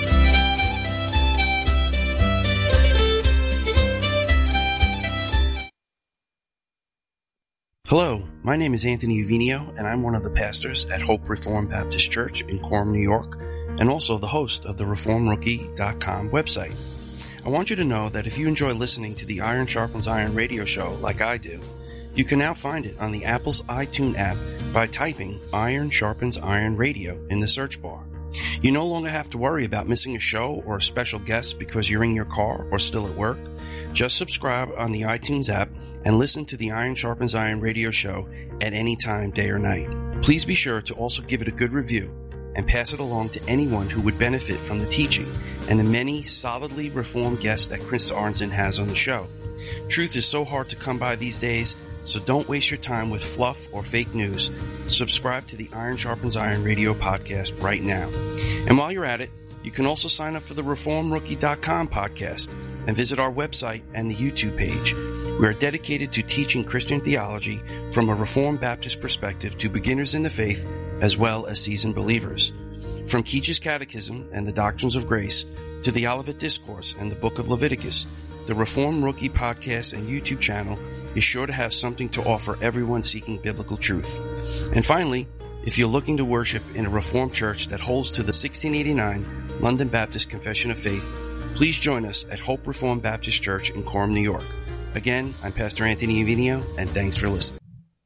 Hello, my name is Anthony Uvinio, and I'm one of the pastors at Hope Reformed Baptist Church in Coram, New York, and also the host of the reform rookie dot com website. I want you to know that if you enjoy listening to the Iron Sharpens Iron radio show like I do, you can now find it on the Apple's iTunes app by typing Iron Sharpens Iron Radio in the search bar. You no longer have to worry about missing a show or a special guest because you're in your car or still at work. Just subscribe on the iTunes app and listen to the Iron Sharpens Iron radio show at any time, day or night. Please be sure to also give it a good review and pass it along to anyone who would benefit from the teaching and the many solidly reformed guests that Chris Arnzen has on the show. Truth is so hard to come by these days, so don't waste your time with fluff or fake news. Subscribe to the Iron Sharpens Iron radio podcast right now. And while you're at it, you can also sign up for the reform rookie dot com podcast and visit our website and the YouTube page. We are dedicated to teaching Christian theology from a Reformed Baptist perspective to beginners in the faith as well as seasoned believers. From Keach's Catechism and the Doctrines of Grace to the Olivet Discourse and the Book of Leviticus, the Reform Rookie podcast and YouTube channel is sure to have something to offer everyone seeking biblical truth. And finally, if you're looking to worship in a Reformed church that holds to the sixteen eighty-nine London Baptist Confession of Faith, please join us at Hope Reformed Baptist Church in Coram, New York. Again, I'm Pastor Anthony Uvinio, and thanks for listening.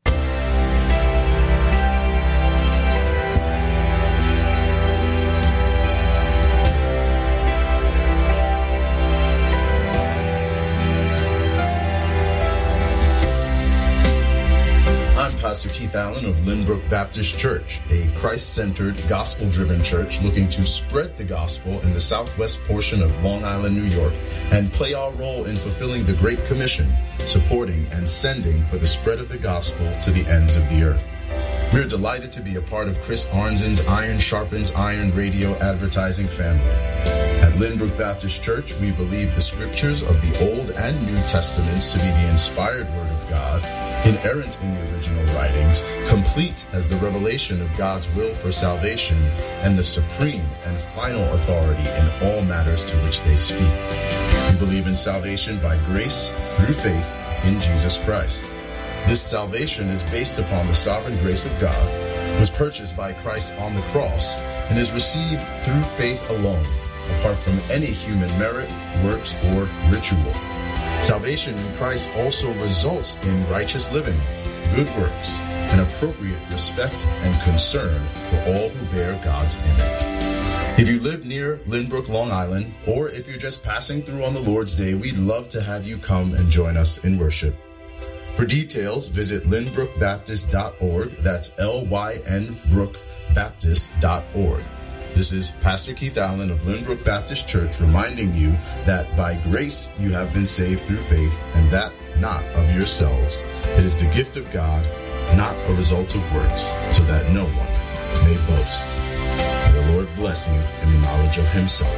Pastor Keith Allen of Lynbrook Baptist Church, a Christ-centered, gospel-driven church looking to spread the gospel in the southwest portion of Long Island, New York, and play our role in fulfilling the Great Commission, supporting and sending for the spread of the gospel to the ends of the earth. We're delighted to be a part of Chris Arnzen's Iron Sharpens Iron radio advertising family. At Lynbrook Baptist Church, we believe the scriptures of the Old and New Testaments to be the inspired Word of God, inerrant in the original writings, complete as the revelation of God's will for salvation, and the supreme and final authority in all matters to which they speak. We believe in salvation by grace through faith in Jesus Christ. This salvation is based upon the sovereign grace of God, was purchased by Christ on the cross, and is received through faith alone, apart from any human merit, works, or ritual. Salvation in Christ also results in righteous living, good works, and appropriate respect and concern for all who bear God's image. If you live near Lynbrook, Long Island, or if you're just passing through on the Lord's Day, we'd love to have you come and join us in worship. For details, visit lynbrook baptist dot org. That's L Y N brook baptist dot org. This is Pastor Keith Allen of Lynbrook Baptist Church reminding you that by grace you have been saved through faith, and that not of yourselves. It is the gift of God, not a result of works, so that no one may boast. May the Lord bless you in the knowledge of himself.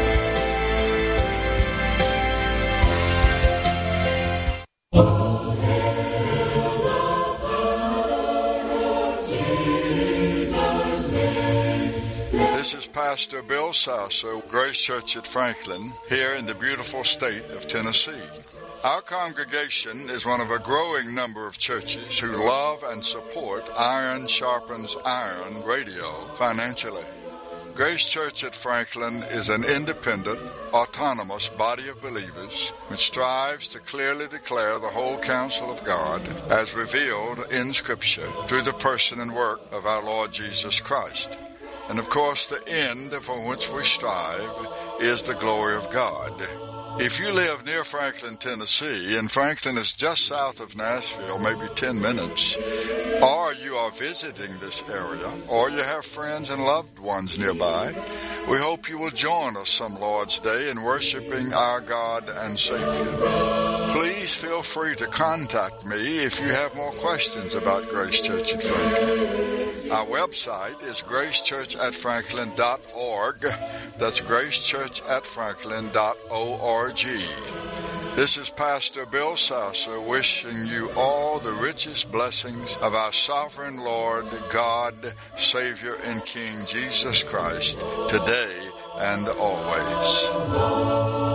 This is Pastor Bill Sasser, Grace Church at Franklin, here in the beautiful state of Tennessee. Our congregation is one of a growing number of churches who love and support Iron Sharpens Iron radio financially. Grace Church at Franklin is an independent, autonomous body of believers which strives to clearly declare the whole counsel of God as revealed in Scripture through the person and work of our Lord Jesus Christ. And of course, the end for which we strive is the glory of God. If you live near Franklin, Tennessee, and Franklin is just south of Nashville, maybe ten minutes, or you are visiting this area, or you have friends and loved ones nearby, we hope you will join us some Lord's Day in worshiping our God and Savior. Please feel free to contact me if you have more questions about Grace Church at Franklin. Our website is grace church at franklin dot org. That's grace church at franklin dot org. This is Pastor Bill Sasser wishing you all the richest blessings of our sovereign Lord, God, Savior, and King Jesus Christ, today and always.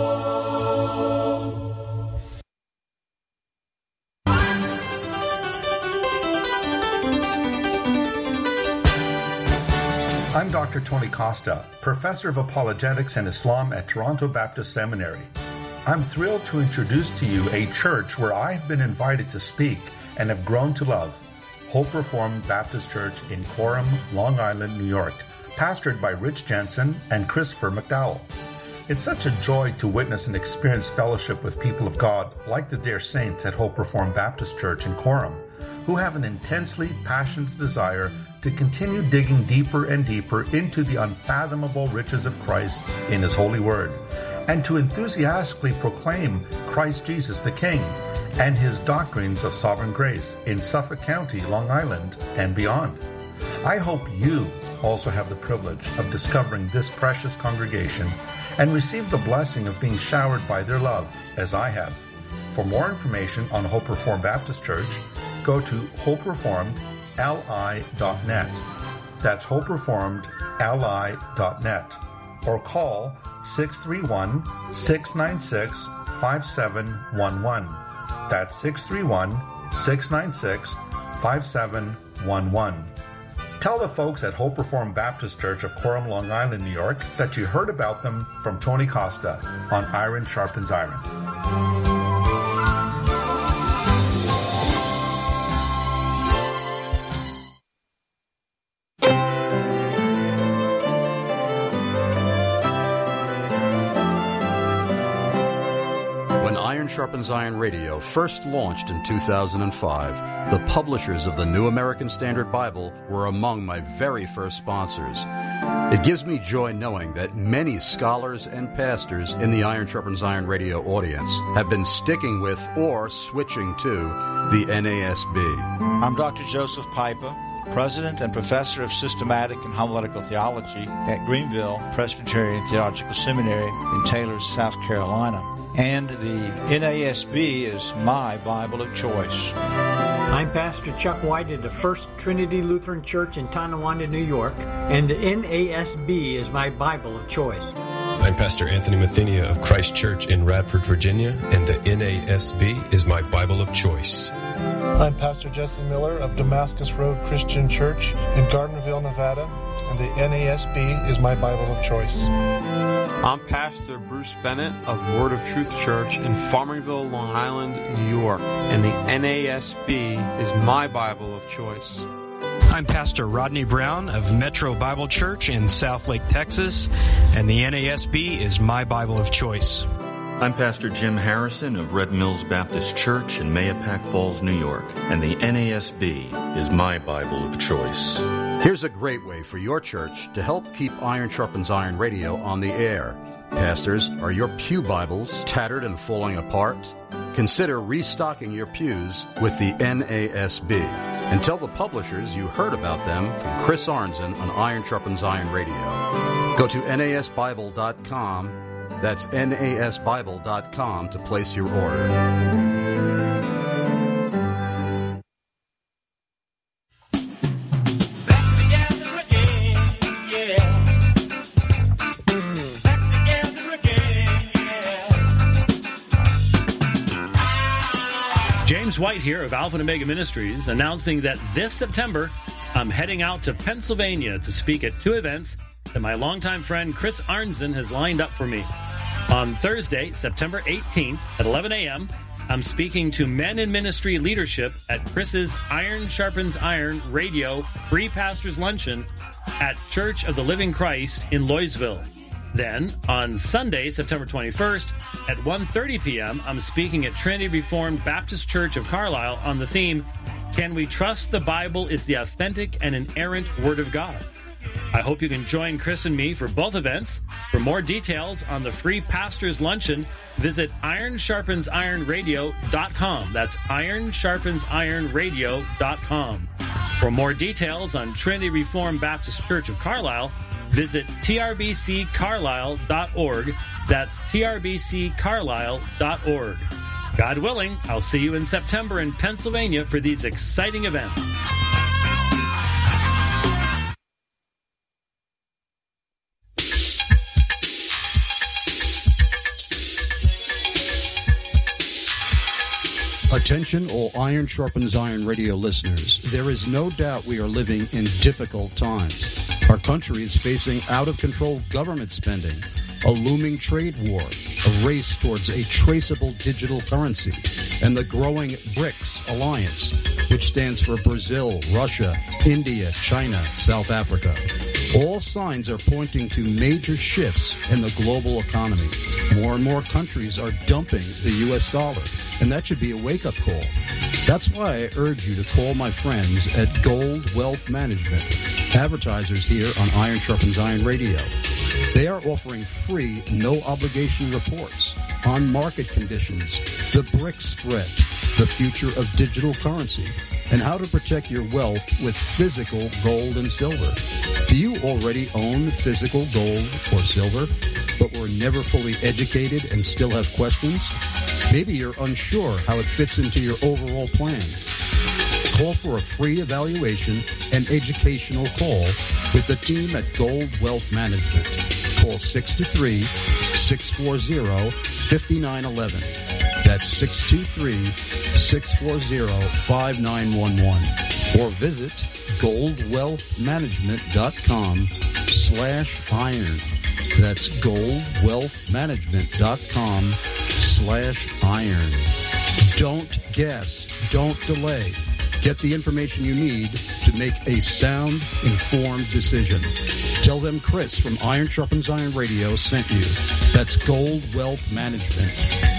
I'm Doctor Tony Costa, Professor of Apologetics and Islam at Toronto Baptist Seminary. I'm thrilled to introduce to you a church where I've been invited to speak and have grown to love, Hope Reformed Baptist Church in Coram, Long Island, New York, pastored by Rich Jensen and Christopher McDowell. It's such a joy to witness and experience fellowship with people of God like the dear saints at Hope Reformed Baptist Church in Coram, who have an intensely passionate desire to continue digging deeper and deeper into the unfathomable riches of Christ in His holy word, and to enthusiastically proclaim Christ Jesus the King and His doctrines of sovereign grace in Suffolk County, Long Island, and beyond. I hope you also have the privilege of discovering this precious congregation and receive the blessing of being showered by their love, as I have. For more information on Hope Reformed Baptist Church, go to hope reformed l i dot net. That's hope reformed l i dot net. Or call six three one, six nine six, five seven one one. That's six three one, six nine six, five seven one one. Tell the folks at Hope Reformed Baptist Church of Coram, Long Island, New York, that you heard about them from Tony Costa on Iron Sharpens Iron. Iron Sharpens Iron Radio first launched in two thousand five, the publishers of the New American Standard Bible were among my very first sponsors. It gives me joy knowing that many scholars and pastors in the Iron Sharpens Iron Radio audience have been sticking with or switching to the N A S B. I'm Doctor Joseph Piper, President and Professor of Systematic and Homiletical Theology at Greenville Presbyterian Theological Seminary in Taylor, South Carolina. And the N A S B is my Bible of choice. I'm Pastor Chuck White of the First Trinity Lutheran Church in Tonawanda, New York, and the N A S B is my Bible of choice. I'm Pastor Anthony Mathenia of Christ Church in Radford, Virginia, and the N A S B is my Bible of choice. I'm Pastor Jesse Miller of Damascus Road Christian Church in Gardnerville, Nevada, and the N A S B is my Bible of choice. I'm Pastor Bruce Bennett of Word of Truth Church in Farmingville, Long Island, New York, and the N A S B is my Bible of choice. I'm Pastor Rodney Brown of Metro Bible Church in Southlake, Texas, and the N A S B is my Bible of choice. I'm Pastor Jim Harrison of Red Mills Baptist Church in Mahopac Falls, New York, and the N A S B is my Bible of choice. Here's a great way for your church to help keep Iron Sharpens Iron Radio on the air. Pastors, are your pew Bibles tattered and falling apart? Consider restocking your pews with the N A S B. And tell the publishers you heard about them from Chris Arnzen on Iron Sharpens Iron Radio. Go to N A S Bible dot com. That's N A S Bible dot com to place your order. James White here of Alpha and Omega Ministries, announcing that this September, I'm heading out to Pennsylvania to speak at two events that my longtime friend Chris Arnzen has lined up for me. On Thursday, September eighteenth at eleven a.m., I'm speaking to men in ministry leadership at Chris's Iron Sharpens Iron Radio Free Pastors Luncheon at Church of the Living Christ in Loysville. Then, on Sunday, September twenty-first, at one thirty p.m., I'm speaking at Trinity Reformed Baptist Church of Carlisle on the theme, Can We Trust the Bible is the Authentic and Inerrant Word of God? I hope you can join Chris and me for both events. For more details on the free Pastors Luncheon, visit iron sharpens iron radio dot com. That's iron sharpens iron radio dot com. For more details on Trinity Reformed Baptist Church of Carlisle, visit T R B C carlisle dot org. That's T R B C carlisle dot org. God willing, I'll see you in September in Pennsylvania for these exciting events. Attention all Iron Sharpens Iron Radio listeners. There is no doubt we are living in difficult times. Our country is facing out-of-control government spending, a looming trade war, a race towards a traceable digital currency, and the growing BRICS alliance, which stands for Brazil, Russia, India, China, South Africa. All signs are pointing to major shifts in the global economy. More and more countries are dumping the U S dollar, and that should be a wake-up call. That's why I urge you to call my friends at Gold Wealth Management, advertisers here on Iron Sharpens Iron Radio. They are offering free, no-obligation reports on market conditions, the BRICS threat, the future of digital currency, and how to protect your wealth with physical gold and silver. Do you already own physical gold or silver, but were never fully educated and still have questions? Maybe you're unsure how it fits into your overall plan. Call for a free evaluation and educational call with the team at Gold Wealth Management. Call six two three, six four zero, five nine one one. That's six two three, six four zero, five nine one one. Or visit goldwealthmanagement.com slash iron. That's goldwealthmanagement.com slash iron. Don't guess. Don't delay. Get the information you need to make a sound, informed decision. Tell them Chris from Iron Sharpens Iron Radio sent you. That's Gold Wealth Management.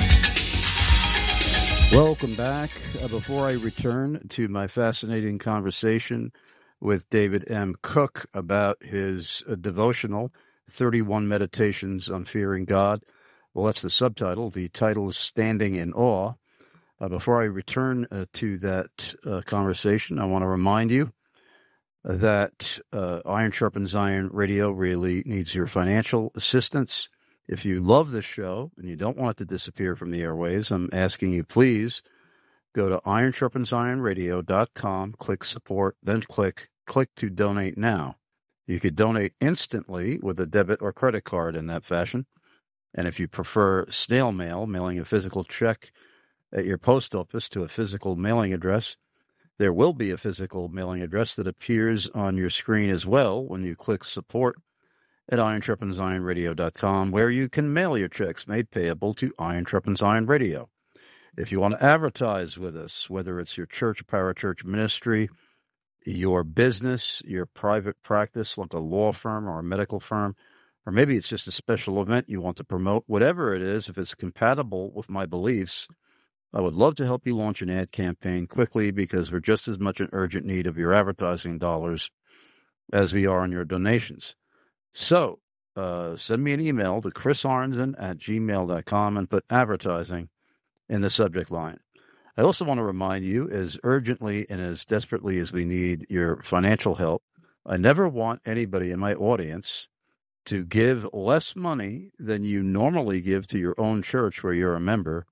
Welcome back. Uh, before I return to my fascinating conversation with David M. Cook about his uh, devotional, thirty-one Meditations on Fearing God. Well, that's the subtitle. The title is Standing in Awe. Uh, before I return uh, to that uh, conversation, I want to remind you that uh, Iron Sharpens Iron Radio really needs your financial assistance. If you love this show and you don't want it to disappear from the airwaves, I'm asking you, please go to iron sharpens iron radio dot com, click support, then click click to donate now. You could donate instantly with a debit or credit card in that fashion. And if you prefer snail mail, mailing a physical check at your post office to a physical mailing address, there will be a physical mailing address that appears on your screen as well when you click support at iron sharpens iron radio dot com, where you can mail your checks made payable to Iron Sharpens Iron Radio. If you want to advertise with us, whether it's your church, parachurch ministry, your business, your private practice like a law firm or a medical firm, or maybe it's just a special event you want to promote, whatever it is, if it's compatible with my beliefs, I would love to help you launch an ad campaign quickly, because we're just as much in urgent need of your advertising dollars as we are in your donations. So uh, send me an email to chris arnzen at gmail dot com and put advertising in the subject line. I also want to remind you, as urgently and as desperately as we need your financial help, I never want anybody in my audience to give less money than you normally give to your own church where you're a member,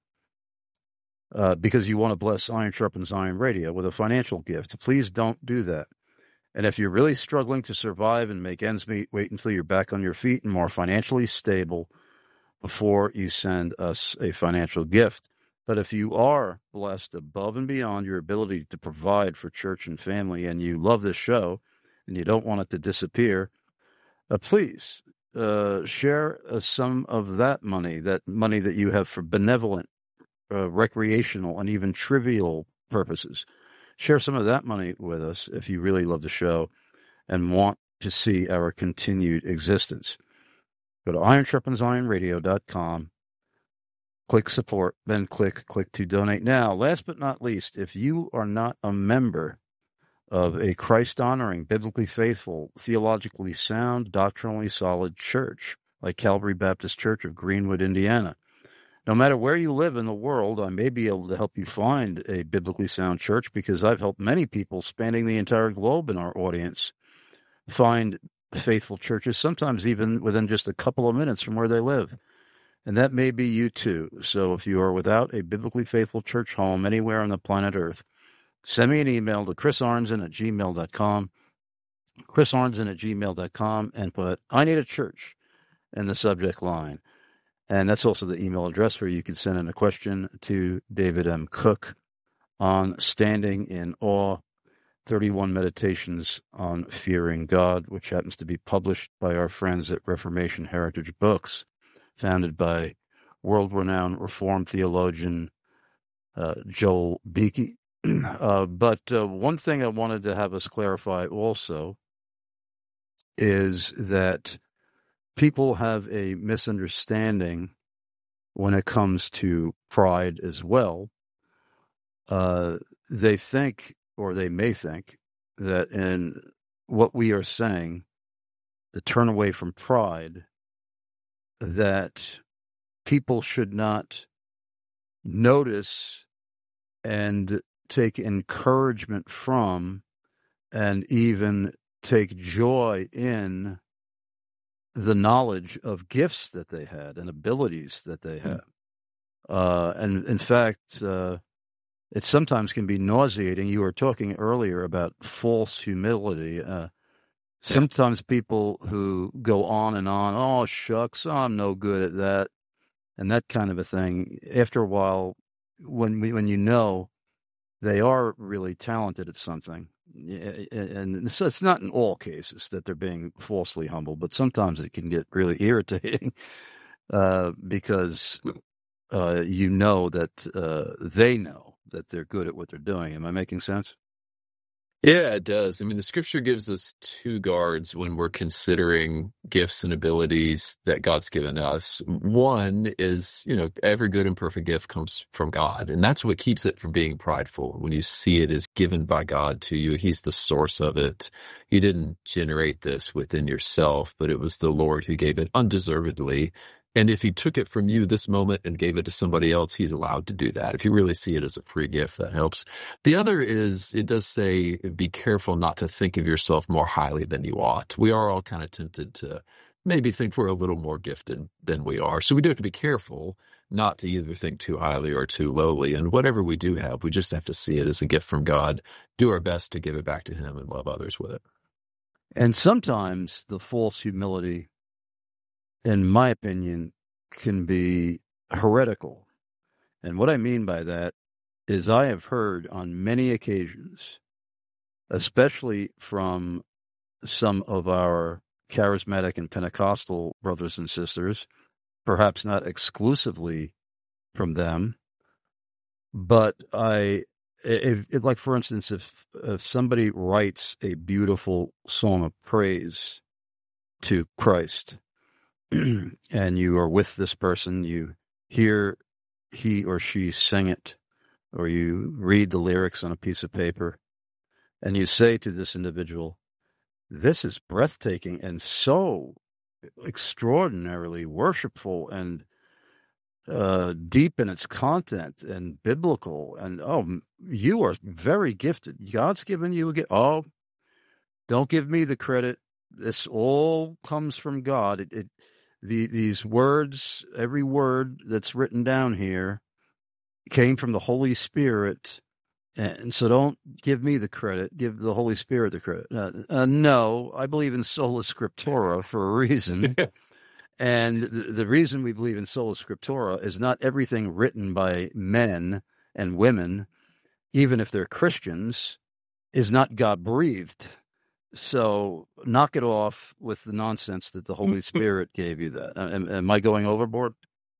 uh, because you want to bless Iron Sharpens Iron Radio with a financial gift. Please don't do that. And if you're really struggling to survive and make ends meet, wait until you're back on your feet and more financially stable before you send us a financial gift. But if you are blessed above and beyond your ability to provide for church and family, and you love this show and you don't want it to disappear, uh, please uh, share uh, some of that money, that money that you have for benevolent, uh, recreational, and even trivial purposes. Share some of that money with us if you really love the show and want to see our continued existence. Go to iron sharpens iron radio dot com. Click support, then click click to donate now. Last but not least, if you are not a member of a Christ-honoring, biblically faithful, theologically sound, doctrinally solid church like Calvary Baptist Church of Greenwood, Indiana, no matter where you live in the world, I may be able to help you find a biblically sound church, because I've helped many people spanning the entire globe in our audience find faithful churches, sometimes even within just a couple of minutes from where they live. And that may be you too. So if you are without a biblically faithful church home anywhere on the planet Earth, send me an email to chris arnzen at gmail dot com, chris arnzen at gmail dot com, and put, I need a church in the subject line. And that's also the email address where you can send in a question to David M. Cook on Standing in Awe, thirty-one Meditations on Fearing God, which happens to be published by our friends at Reformation Heritage Books, founded by world-renowned Reformed theologian uh, Joel Beeke. uh, but uh, one thing I wanted to have us clarify also is that people have a misunderstanding when it comes to pride as well. Uh, they think, or they may think, that in what we are saying, to turn away from pride, that people should not notice and take encouragement from and even take joy in the knowledge of gifts that they had and abilities that they had. Mm. Uh, and in fact, uh, it sometimes can be nauseating. You were talking earlier about false humility. Uh, sometimes people who go on and on, oh, shucks, I'm no good at that, and that kind of a thing. After a while, when we, when you know they are really talented at something, and so it's not in all cases that they're being falsely humble, but sometimes it can get really irritating uh, because uh, you know that uh, they know that they're good at what they're doing. Am I making sense? Yeah, it does. I mean, the scripture gives us two guards when we're considering gifts and abilities that God's given us. One is, you know, every good and perfect gift comes from God, and that's what keeps it from being prideful. When you see it as given by God to you, He's the source of it. You didn't generate this within yourself, but it was the Lord who gave it undeservedly. And if he took it from you this moment and gave it to somebody else, he's allowed to do that. If you really see it as a free gift, that helps. The other is, it does say, be careful not to think of yourself more highly than you ought. We are all kind of tempted to maybe think we're a little more gifted than we are. So we do have to be careful not to either think too highly or too lowly. And whatever we do have, we just have to see it as a gift from God, do our best to give it back to him, and love others with it. And sometimes the false humility, in my opinion, can be heretical. And what I mean by that is I have heard on many occasions, especially from some of our charismatic and Pentecostal brothers and sisters, perhaps not exclusively from them, but I, if, if, like for instance, if if somebody writes a beautiful song of praise to Christ, and you are with this person, you hear he or she sing it, or you read the lyrics on a piece of paper, and you say to this individual, this is breathtaking and so extraordinarily worshipful and uh, deep in its content and biblical, and oh, you are very gifted. God's given you a gift. Oh, don't give me the credit. This all comes from God. It, it the these words, every word that's written down here, came from the Holy Spirit. And so don't give me the credit, give the Holy Spirit the credit. Uh, uh, no, I believe in sola scriptura for a reason. And the, the reason we believe in sola scriptura is not everything written by men and women, even if they're Christians, is not God-breathed. So knock it off with the nonsense that the Holy Spirit gave you that. Am, am I going overboard?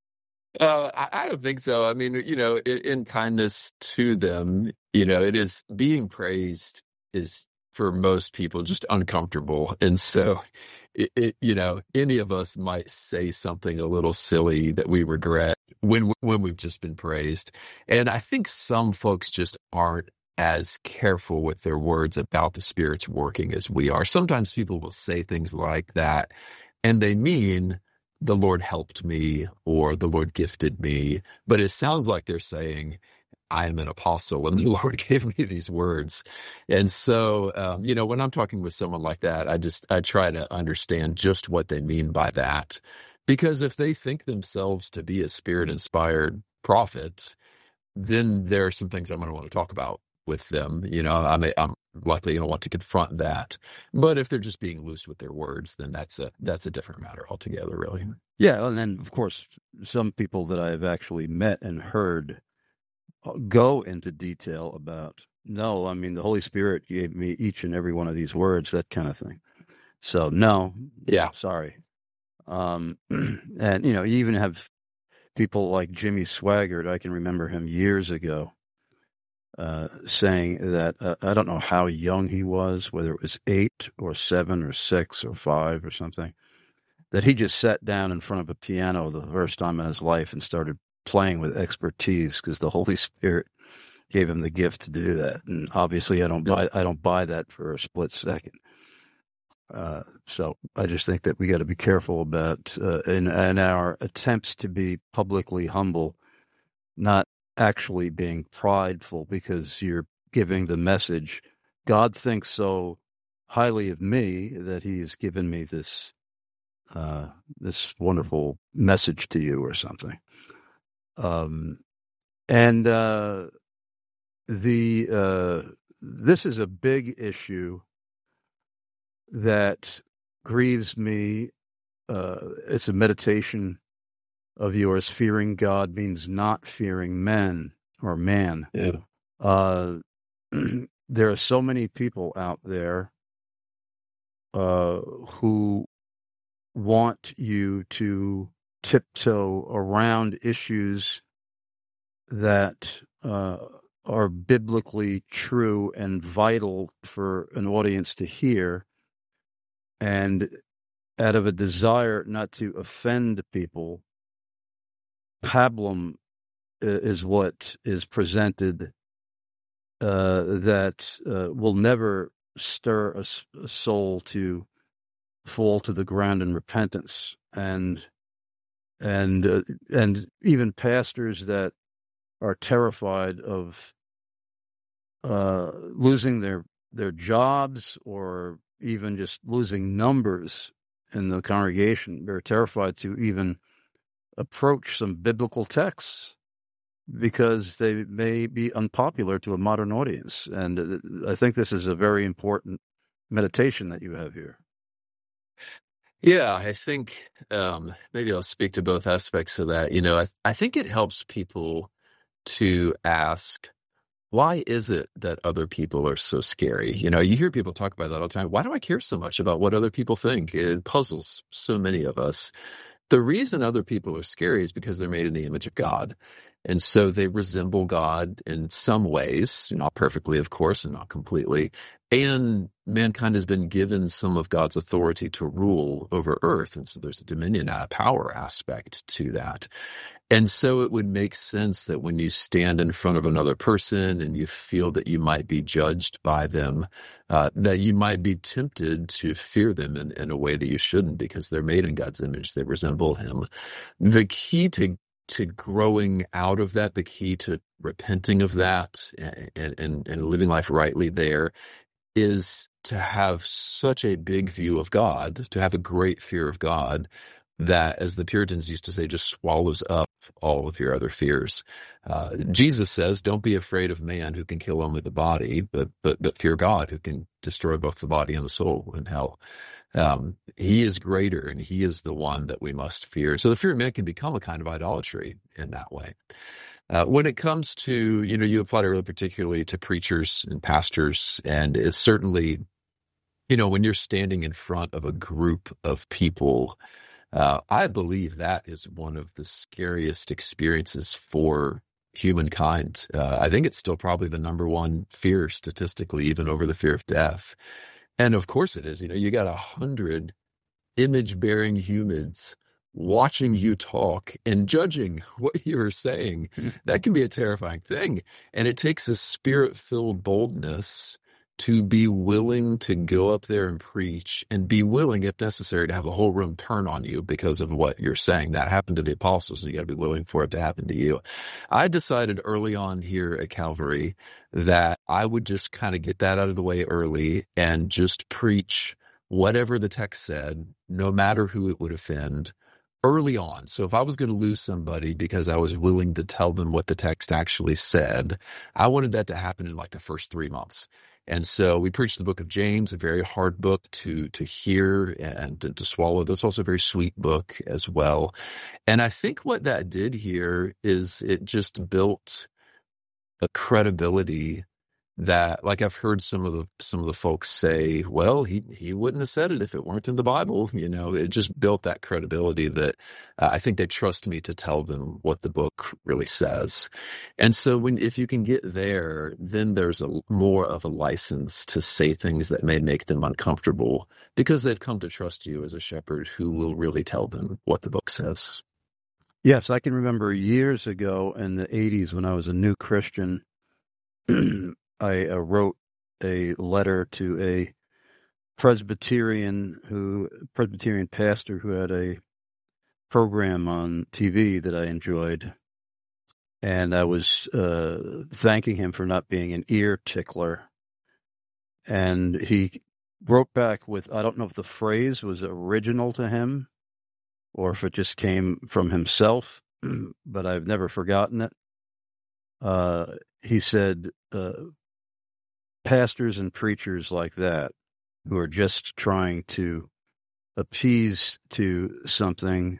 Uh, I, I don't think so. I mean, you know, in, in kindness to them, you know, it is being praised is for most people just uncomfortable. And so, it, it, you know, any of us might say something a little silly that we regret when, when we've just been praised. And I think some folks just aren't as careful with their words about the Spirit's working as we are. Sometimes people will say things like that, and they mean, the Lord helped me, or the Lord gifted me. But it sounds like they're saying, I am an apostle and the Lord gave me these words. And so, um, you know, when I'm talking with someone like that, I just, I try to understand just what they mean by that. Because if they think themselves to be a Spirit-inspired prophet, then there are some things I'm going to want to talk about with them. You know, I may, I'm likely going to want to confront that. But if they're just being loose with their words, then that's a that's a different matter altogether, really. Yeah, and then, of course, some people that I've actually met and heard go into detail about, no, I mean, the Holy Spirit gave me each and every one of these words, that kind of thing. So, no. Yeah. Sorry. Um, and, you know, you even have people like Jimmy Swaggart. I can remember him years ago. Uh, saying that, uh, I don't know how young he was, whether it was eight or seven or six or five or something, that he just sat down in front of a piano the first time in his life and started playing with expertise because the Holy Spirit gave him the gift to do that. And obviously I don't buy, I don't buy that for a split second. Uh, so I just think that we got to be careful about, uh, in, in our attempts to be publicly humble, not actually being prideful because you're giving the message, God thinks so highly of me that he's given me this uh, this wonderful message to you or something. Um, and uh, the uh, this is a big issue that grieves me. Uh, it's a meditation of yours. Fearing God means not fearing men or man. Yeah. Uh, there are so many people out there uh, who want you to tiptoe around issues that uh, are biblically true and vital for an audience to hear, and out of a desire not to offend people, pablum is what is presented uh, that uh, will never stir a, a soul to fall to the ground in repentance. And and uh, and even pastors that are terrified of uh, losing their their jobs or even just losing numbers in the congregation. They're terrified to even approach some biblical texts because they may be unpopular to a modern audience. And I think this is a very important meditation that you have here. Yeah, I think um, maybe I'll speak to both aspects of that. You know, I, I think it helps people to ask, why is it that other people are so scary? You know, you hear people talk about that all the time. Why do I care so much about what other people think? It puzzles so many of us. The reason other people are scary is because they're made in the image of God. And so they resemble God in some ways, not perfectly, of course, and not completely. And mankind has been given some of God's authority to rule over earth. And so there's a dominion, a power aspect to that. And so it would make sense that when you stand in front of another person and you feel that you might be judged by them, uh, that you might be tempted to fear them in, in a way that you shouldn't, because they're made in God's image. They resemble him. The key to to growing out of that, the key to repenting of that and, and, and living life rightly there is to have such a big view of God, to have a great fear of God, that, as the Puritans used to say, just swallows up all of your other fears. Uh, Jesus says, don't be afraid of man who can kill only the body, but, but, but fear God who can destroy both the body and the soul in hell. Um, he is greater, and he is the one that we must fear. So the fear of man can become a kind of idolatry in that way. Uh, when it comes to, you know, you applied it really particularly to preachers and pastors, and it's certainly, you know, when you're standing in front of a group of people, uh, I believe that is one of the scariest experiences for humankind. Uh, I think it's still probably the number one fear statistically, even over the fear of death. And of course it is. You know, you got a hundred image-bearing humans watching you talk and judging what you're saying. That can be a terrifying thing. And it takes a spirit-filled boldness to be willing to go up there and preach, and be willing, if necessary, to have the whole room turn on you because of what you're saying. That happened to the apostles, and you got to be willing for it to happen to you. I decided early on here at Calvary that I would just kind of get that out of the way early and just preach whatever the text said, no matter who it would offend, early on. So if I was going to lose somebody because I was willing to tell them what the text actually said, I wanted that to happen in like the first three months. And so we preached the book of James, a very hard book to to hear and to, to swallow. That's also a very sweet book as well. And I think what that did here is it just built a credibility that, like, I've heard some of the some of the folks say, well, he he wouldn't have said it if it weren't in the Bible. You know, it just built that credibility that uh, I think they trust me to tell them what the book really says. And so when if you can get there, then there's a more of a license to say things that may make them uncomfortable, because they've come to trust you as a shepherd who will really tell them what the book says. Yes, I can remember years ago in the eighties when I was a new Christian, I uh, wrote a letter to a Presbyterian who Presbyterian pastor who had a program on T V that I enjoyed, and I was uh, thanking him for not being an ear tickler. And he wrote back with, I don't know if the phrase was original to him or if it just came from himself, but I've never forgotten it. Uh, he said, uh, pastors and preachers like that who are just trying to appease to something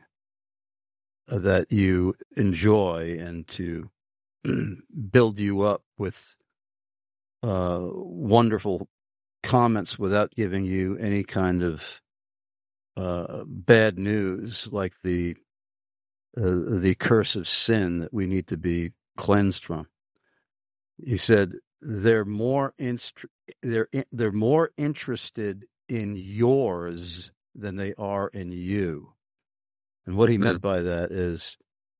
that you enjoy and to build you up with uh, wonderful comments without giving you any kind of uh, bad news, like the uh, the curse of sin that we need to be cleansed from. He said they're more inst- they're in- they're more interested in yours than they are in you. And what he mm-hmm. meant by that is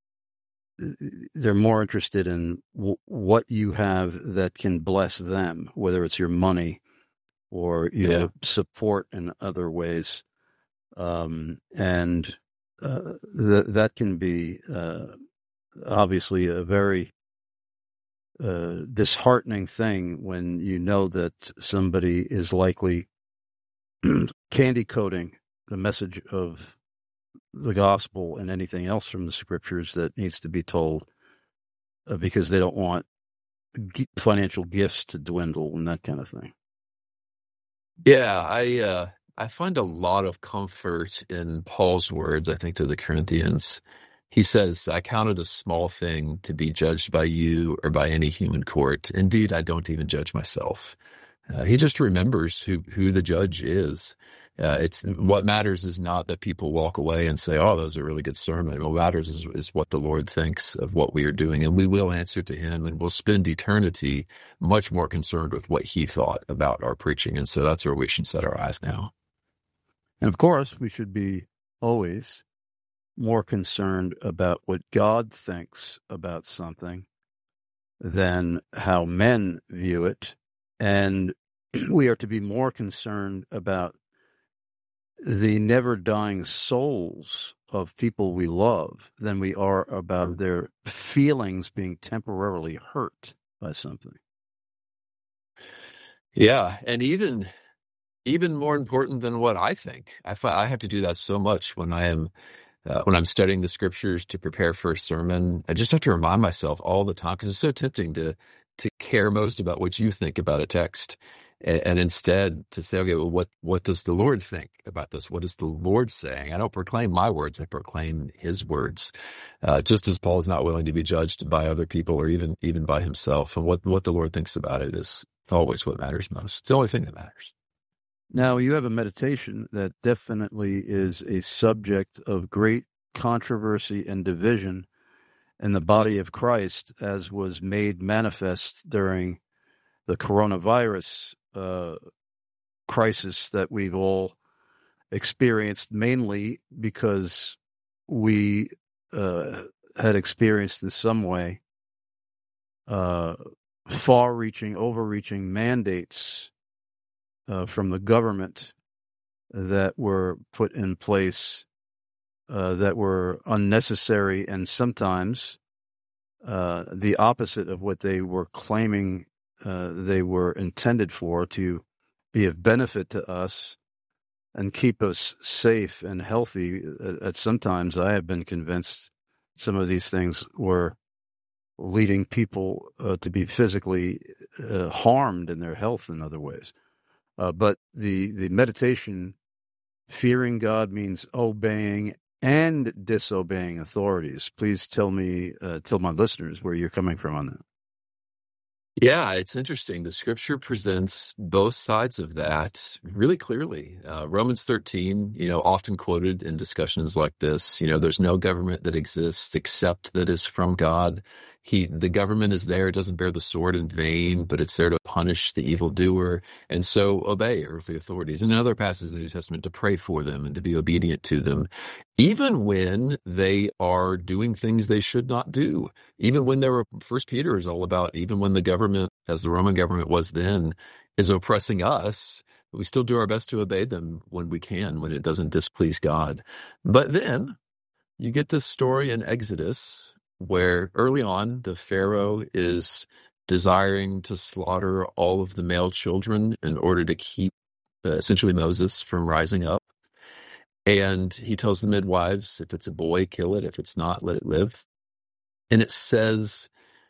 they're more interested in w- what you have that can bless them, whether it's your money or your yeah. support in other ways. Um, and uh, th- that can be uh, obviously a very uh, disheartening thing when you know that somebody is likely candy coating the message of the gospel and anything else from the scriptures that needs to be told uh, because they don't want g- financial gifts to dwindle and that kind of thing. Yeah, I uh, I find a lot of comfort in Paul's words, I think, to the Corinthians. He says, I count it a small thing to be judged by you or by any human court. Indeed, I don't even judge myself. Uh, he just remembers who, who the judge is. Uh, it's what matters is not that people walk away and say, oh, that was a really good sermon. What matters is, is what the Lord thinks of what we are doing. And we will answer to him, and we'll spend eternity much more concerned with what he thought about our preaching. And so that's where we should set our eyes now. And of course, we should be always more concerned about what God thinks about something than how men view it. And we are to be more concerned about the never-dying souls of people we love than we are about their feelings being temporarily hurt by something. Yeah, and even even more important than what I think. I find I have to do that so much when I am uh, when I'm studying the scriptures to prepare for a sermon. I just have to remind myself all the time, because it's so tempting to to care most about what you think about a text. And instead to say, okay, well, what, what does the Lord think about this? What is the Lord saying? I don't proclaim my words, I proclaim his words. Uh, just as Paul is not willing to be judged by other people or even even by himself. And what, what the Lord thinks about it is always what matters most. It's the only thing that matters. Now, you have a meditation that definitely is a subject of great controversy and division in the body of Christ, as was made manifest during the coronavirus uh, crisis that we've all experienced, mainly because we uh, had experienced in some way uh, far-reaching, overreaching mandates uh, from the government that were put in place uh, that were unnecessary and sometimes uh, the opposite of what they were claiming Uh, they were intended for, to be of benefit to us and keep us safe and healthy. At, at sometimes I have been convinced some of these things were leading people uh, to be physically uh, harmed in their health in other ways. Uh, but the, the meditation, fearing God, means obeying and disobeying authorities. Please tell me, uh, tell my listeners where you're coming from on that. Yeah, it's interesting. The scripture presents both sides of that really clearly. Uh, Romans thirteen, you know, often quoted in discussions like this, you know, there's no government that exists except that is from God. He, the government is there. It doesn't bear the sword in vain, but it's there to punish the evildoer. And so obey earthly authorities. And in other passages of the New Testament, to pray for them and to be obedient to them, even when they are doing things they should not do. Even when they were, First Peter is all about, even when the government, as the Roman government was then, is oppressing us, we still do our best to obey them when we can, when it doesn't displease God. But then you get this story in Exodus where early on the Pharaoh is desiring to slaughter all of the male children in order to keep uh, essentially Moses from rising up. And he tells the midwives, if it's a boy, kill it. If it's not, let it live. And it says,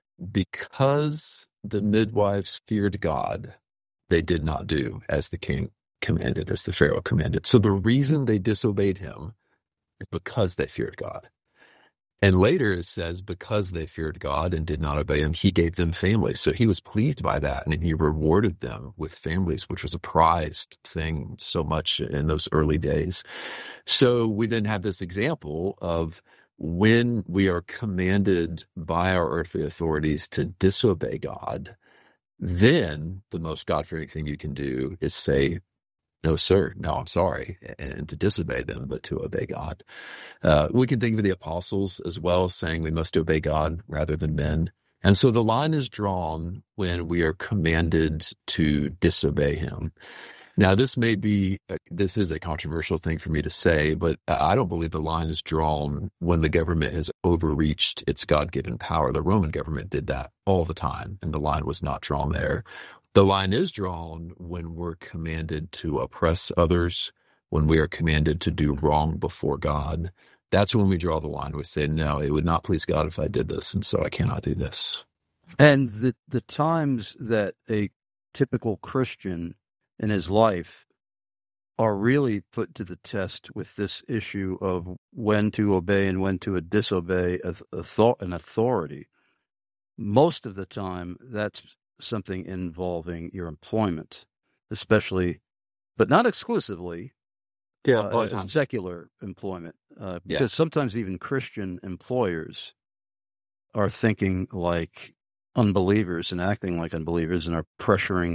because the midwives feared God, they did not do as the king commanded, as the Pharaoh commanded. So the reason they disobeyed him is because they feared God. And later it says, because they feared God and did not obey him, he gave them families. So he was pleased by that, and he rewarded them with families, which was a prized thing so much in those early days. So we then have this example of when we are commanded by our earthly authorities to disobey God, then the most God-fearing thing you can do is say, no, sir, no, I'm sorry, and to disobey them, but to obey God. Uh, we can think of the apostles as well, saying we must obey God rather than men. And so the line is drawn when we are commanded to disobey him. Now, this may be, this is a controversial thing for me to say, but I don't believe the line is drawn when the government has overreached its God-given power. The Roman government did that all the time, and the line was not drawn there. The line is drawn when we're commanded to oppress others, when we are commanded to do wrong before God. That's when we draw the line. We say, no, it would not please God if I did this, and so I cannot do this. And the the times that a typical Christian in his life are really put to the test with this issue of when to obey and when to disobey an authority. Most of the time, that's something involving your employment, especially, but not exclusively, yeah, uh, secular employment. Uh, because yeah. sometimes even Christian employers are thinking like unbelievers and acting like unbelievers and are pressuring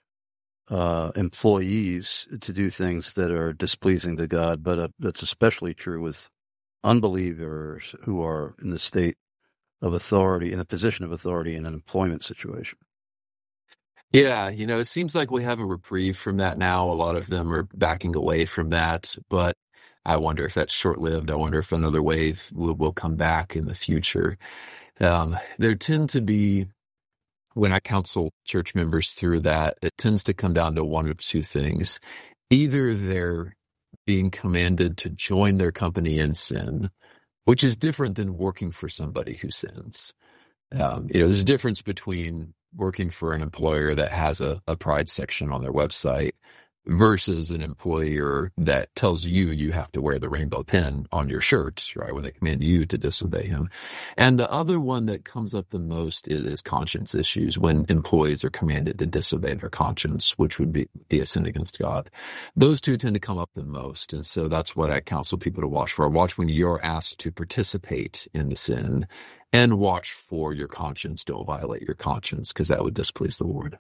Uh, employees to do things that are displeasing to God, but uh, that's especially true with unbelievers who are in the state of authority, in the position of authority in an employment situation. Yeah, you know, it seems like we have a reprieve from that now. A lot of them are backing away from that, but I wonder if that's short-lived. I wonder if another wave will, will come back in the future. Um, there tend to be, when I counsel church members through that, it tends to come down to one of two things. Either they're being commanded to join their company in sin, which is different than working for somebody who sins. Um, you know, there's a difference between working for an employer that has a, a pride section on their website versus an employer that tells you you have to wear the rainbow pin on your shirt, right, when they command you to disobey him. And the other one that comes up the most is conscience issues, when employees are commanded to disobey their conscience, which would be, be a sin against God. Those two tend to come up the most, and so that's what I counsel people to watch for. Watch when you're asked to participate in the sin, and watch for your conscience. Don't violate your conscience, because that would displease the Lord.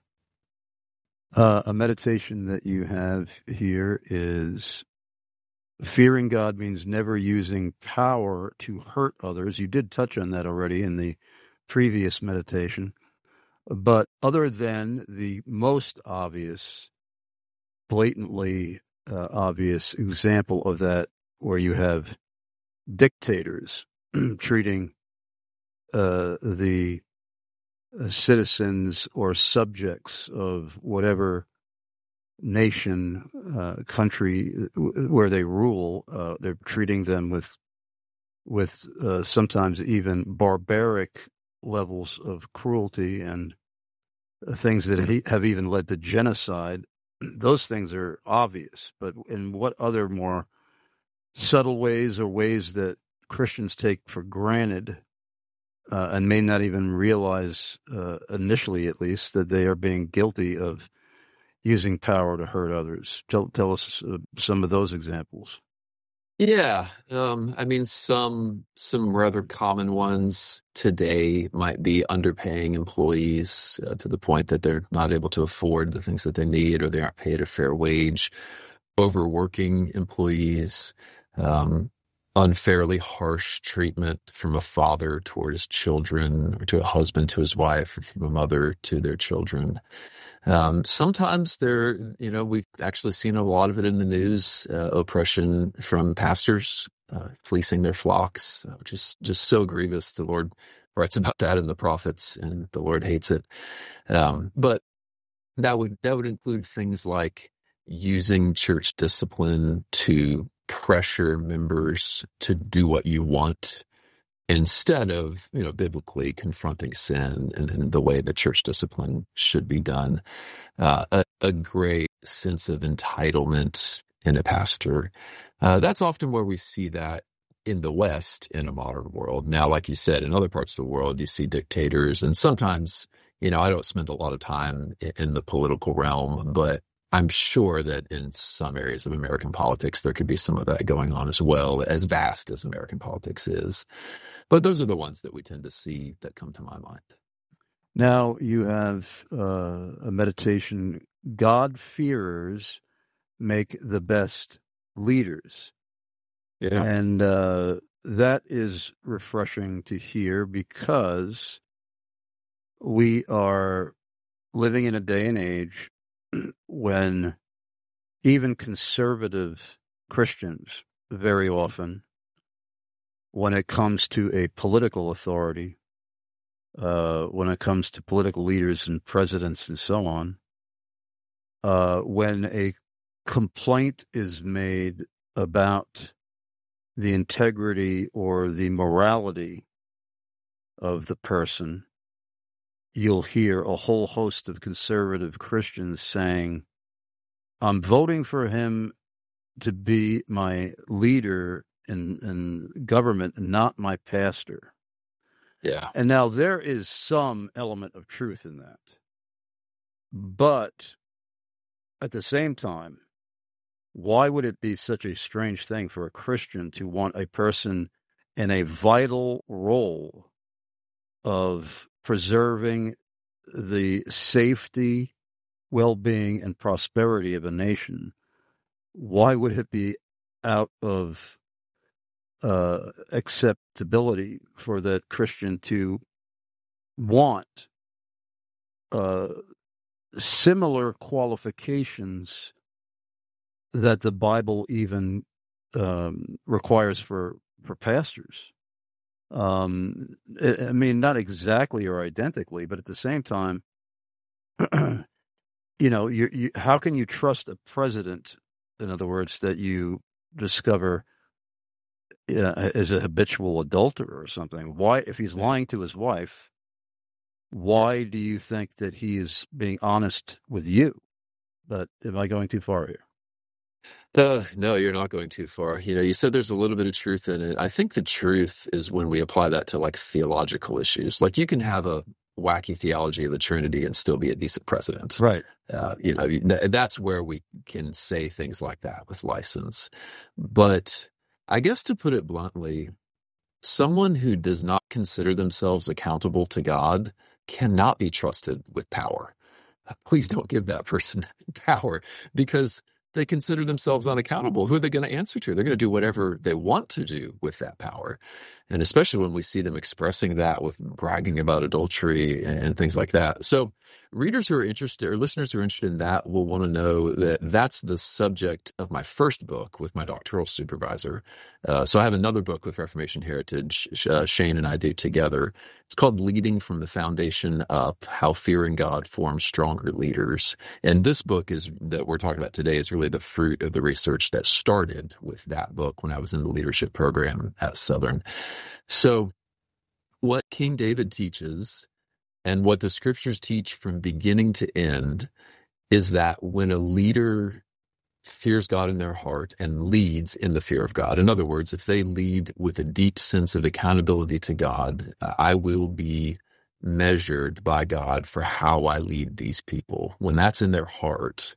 Uh, a meditation that you have here is fearing God means never using power to hurt others. You did touch on that already in the previous meditation. But other than the most obvious, blatantly uh, obvious example of that, where you have dictators treating uh, the citizens or subjects of whatever nation, uh, country where they rule, uh, they're treating them with with uh, sometimes even barbaric levels of cruelty and things that have even led to genocide. Those things are obvious, but in what other more subtle ways or ways that Christians take for granted Uh, and may not even realize, uh, initially at least, that they are being guilty of using power to hurt others? Tell, tell us uh, some of those examples. Yeah, um, I mean, some some rather common ones today might be underpaying employees uh, to the point that they're not able to afford the things that they need, or they aren't paid a fair wage, overworking employees, um, unfairly harsh treatment from a father toward his children, or to a husband to his wife, or from a mother to their children. Um, sometimes there, you know, we've actually seen a lot of it in the news, uh, oppression from pastors, uh, fleecing their flocks, uh, which is just so grievous. The Lord writes about that in the prophets, and the Lord hates it. Um, but that would, that would include things like using church discipline to pressure members to do what you want, instead of, you know, biblically confronting sin and, and the way that church discipline should be done. Uh, a, a great sense of entitlement in a pastor. Uh, that's often where we see that in the West in a modern world. Now, like you said, in other parts of the world, you see dictators, and sometimes, you know, I don't spend a lot of time in, in the political realm, but I'm sure that in some areas of American politics, there could be some of that going on as well, as vast as American politics is. But those are the ones that we tend to see that come to my mind. Now you have uh, a meditation, God-fearers make the best leaders. Yeah. And uh, that is refreshing to hear, because we are living in a day and age when even conservative Christians, very often, when it comes to a political authority, uh, when it comes to political leaders and presidents and so on, uh, when a complaint is made about the integrity or the morality of the person, you'll hear a whole host of conservative Christians saying, I'm voting for him to be my leader in, in government, not my pastor. Yeah. And now there is some element of truth in that. But at the same time, why would it be such a strange thing for a Christian to want a person in a vital role of preserving the safety, well-being, and prosperity of a nation? Why would it be out of uh, acceptability for that Christian to want uh, similar qualifications that the Bible even um, requires for, for pastors? Um, I, I mean, not exactly or identically, but at the same time, you know, you, you, how can you trust a president, in other words, that you discover uh, is a habitual adulterer or something? Why, if he's lying to his wife, why do you think that he is being honest with you? But am I going too far here? No, no, you're not going too far. You know, you said there's a little bit of truth in it. I think the truth is when we apply that to like theological issues. Like you can have a wacky theology of the Trinity and still be a decent president. Right. Uh, you know, that's where we can say things like that with license. But I guess to put it bluntly, someone who does not consider themselves accountable to God cannot be trusted with power. Please don't give that person power, because they consider themselves unaccountable. Who are they going to answer to? They're going to do whatever they want to do with that power. And especially when we see them expressing that with bragging about adultery and things like that. So readers who are interested, or listeners who are interested in that, will want to know that that's the subject of my first book with my doctoral supervisor. Uh, so I have another book with Reformation Heritage, uh, Shane and I do together. It's called Leading from the Foundation Up, How Fearing God Forms Stronger Leaders. And this book is that we're talking about today is really the fruit of the research that started with that book when I was in the leadership program at Southern. So what King David teaches and what the scriptures teach from beginning to end is that when a leader fears God in their heart and leads in the fear of God, in other words, if they lead with a deep sense of accountability to God, I will be measured by God for how I lead these people. When that's in their heart,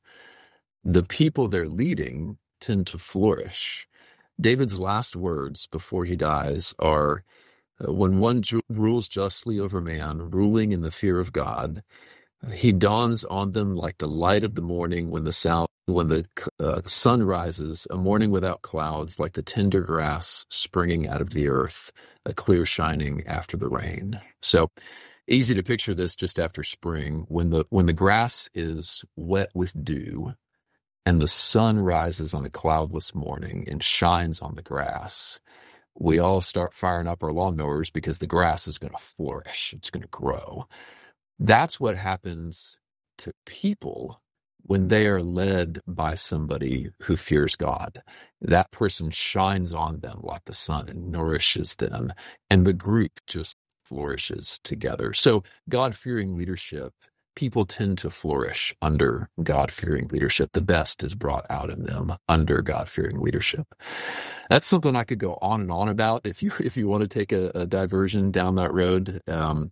the people they're leading tend to flourish. David's last words before he dies are, when one ju- rules justly over man, ruling in the fear of God, he dawns on them like the light of the morning when the sound, when the uh, sun rises, a morning without clouds, like the tender grass springing out of the earth, a clear shining after the rain. So easy to picture this just after spring, when the when the grass is wet with dew and the sun rises on a cloudless morning and shines on the grass. We all start firing up our lawnmowers because the grass is going to flourish. It's going to grow. That's what happens to people when they are led by somebody who fears God. That person shines on them like the sun and nourishes them, and the group just flourishes together. So God-fearing leadership, people tend to flourish under God-fearing leadership. The best is brought out in them under God-fearing leadership. That's something I could go on and on about if you if you want to take a, a diversion down that road. Um,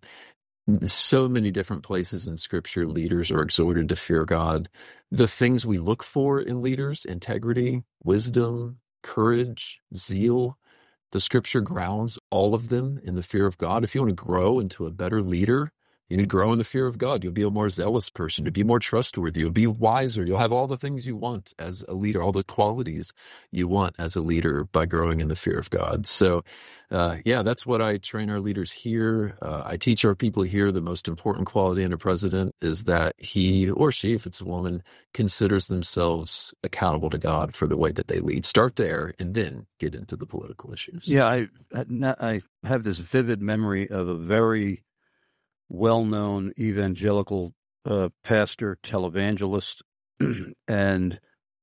so many different places in Scripture, leaders are exhorted to fear God. The things we look for in leaders: integrity, wisdom, courage, zeal. The Scripture grounds all of them in the fear of God. If you want to grow into a better leader, You need to grow in the fear of God. You'll be a more zealous person. You'll be more trustworthy. You'll be wiser. You'll have all the things you want as a leader, all the qualities you want as a leader by growing in the fear of God. So, uh, yeah, that's what I train our leaders here. Uh, I teach our people here the most important quality in a president is that he or she, if it's a woman, considers themselves accountable to God for the way that they lead. Start there and then get into the political issues. Yeah, I I have this vivid memory of a very well-known evangelical uh, pastor, televangelist, and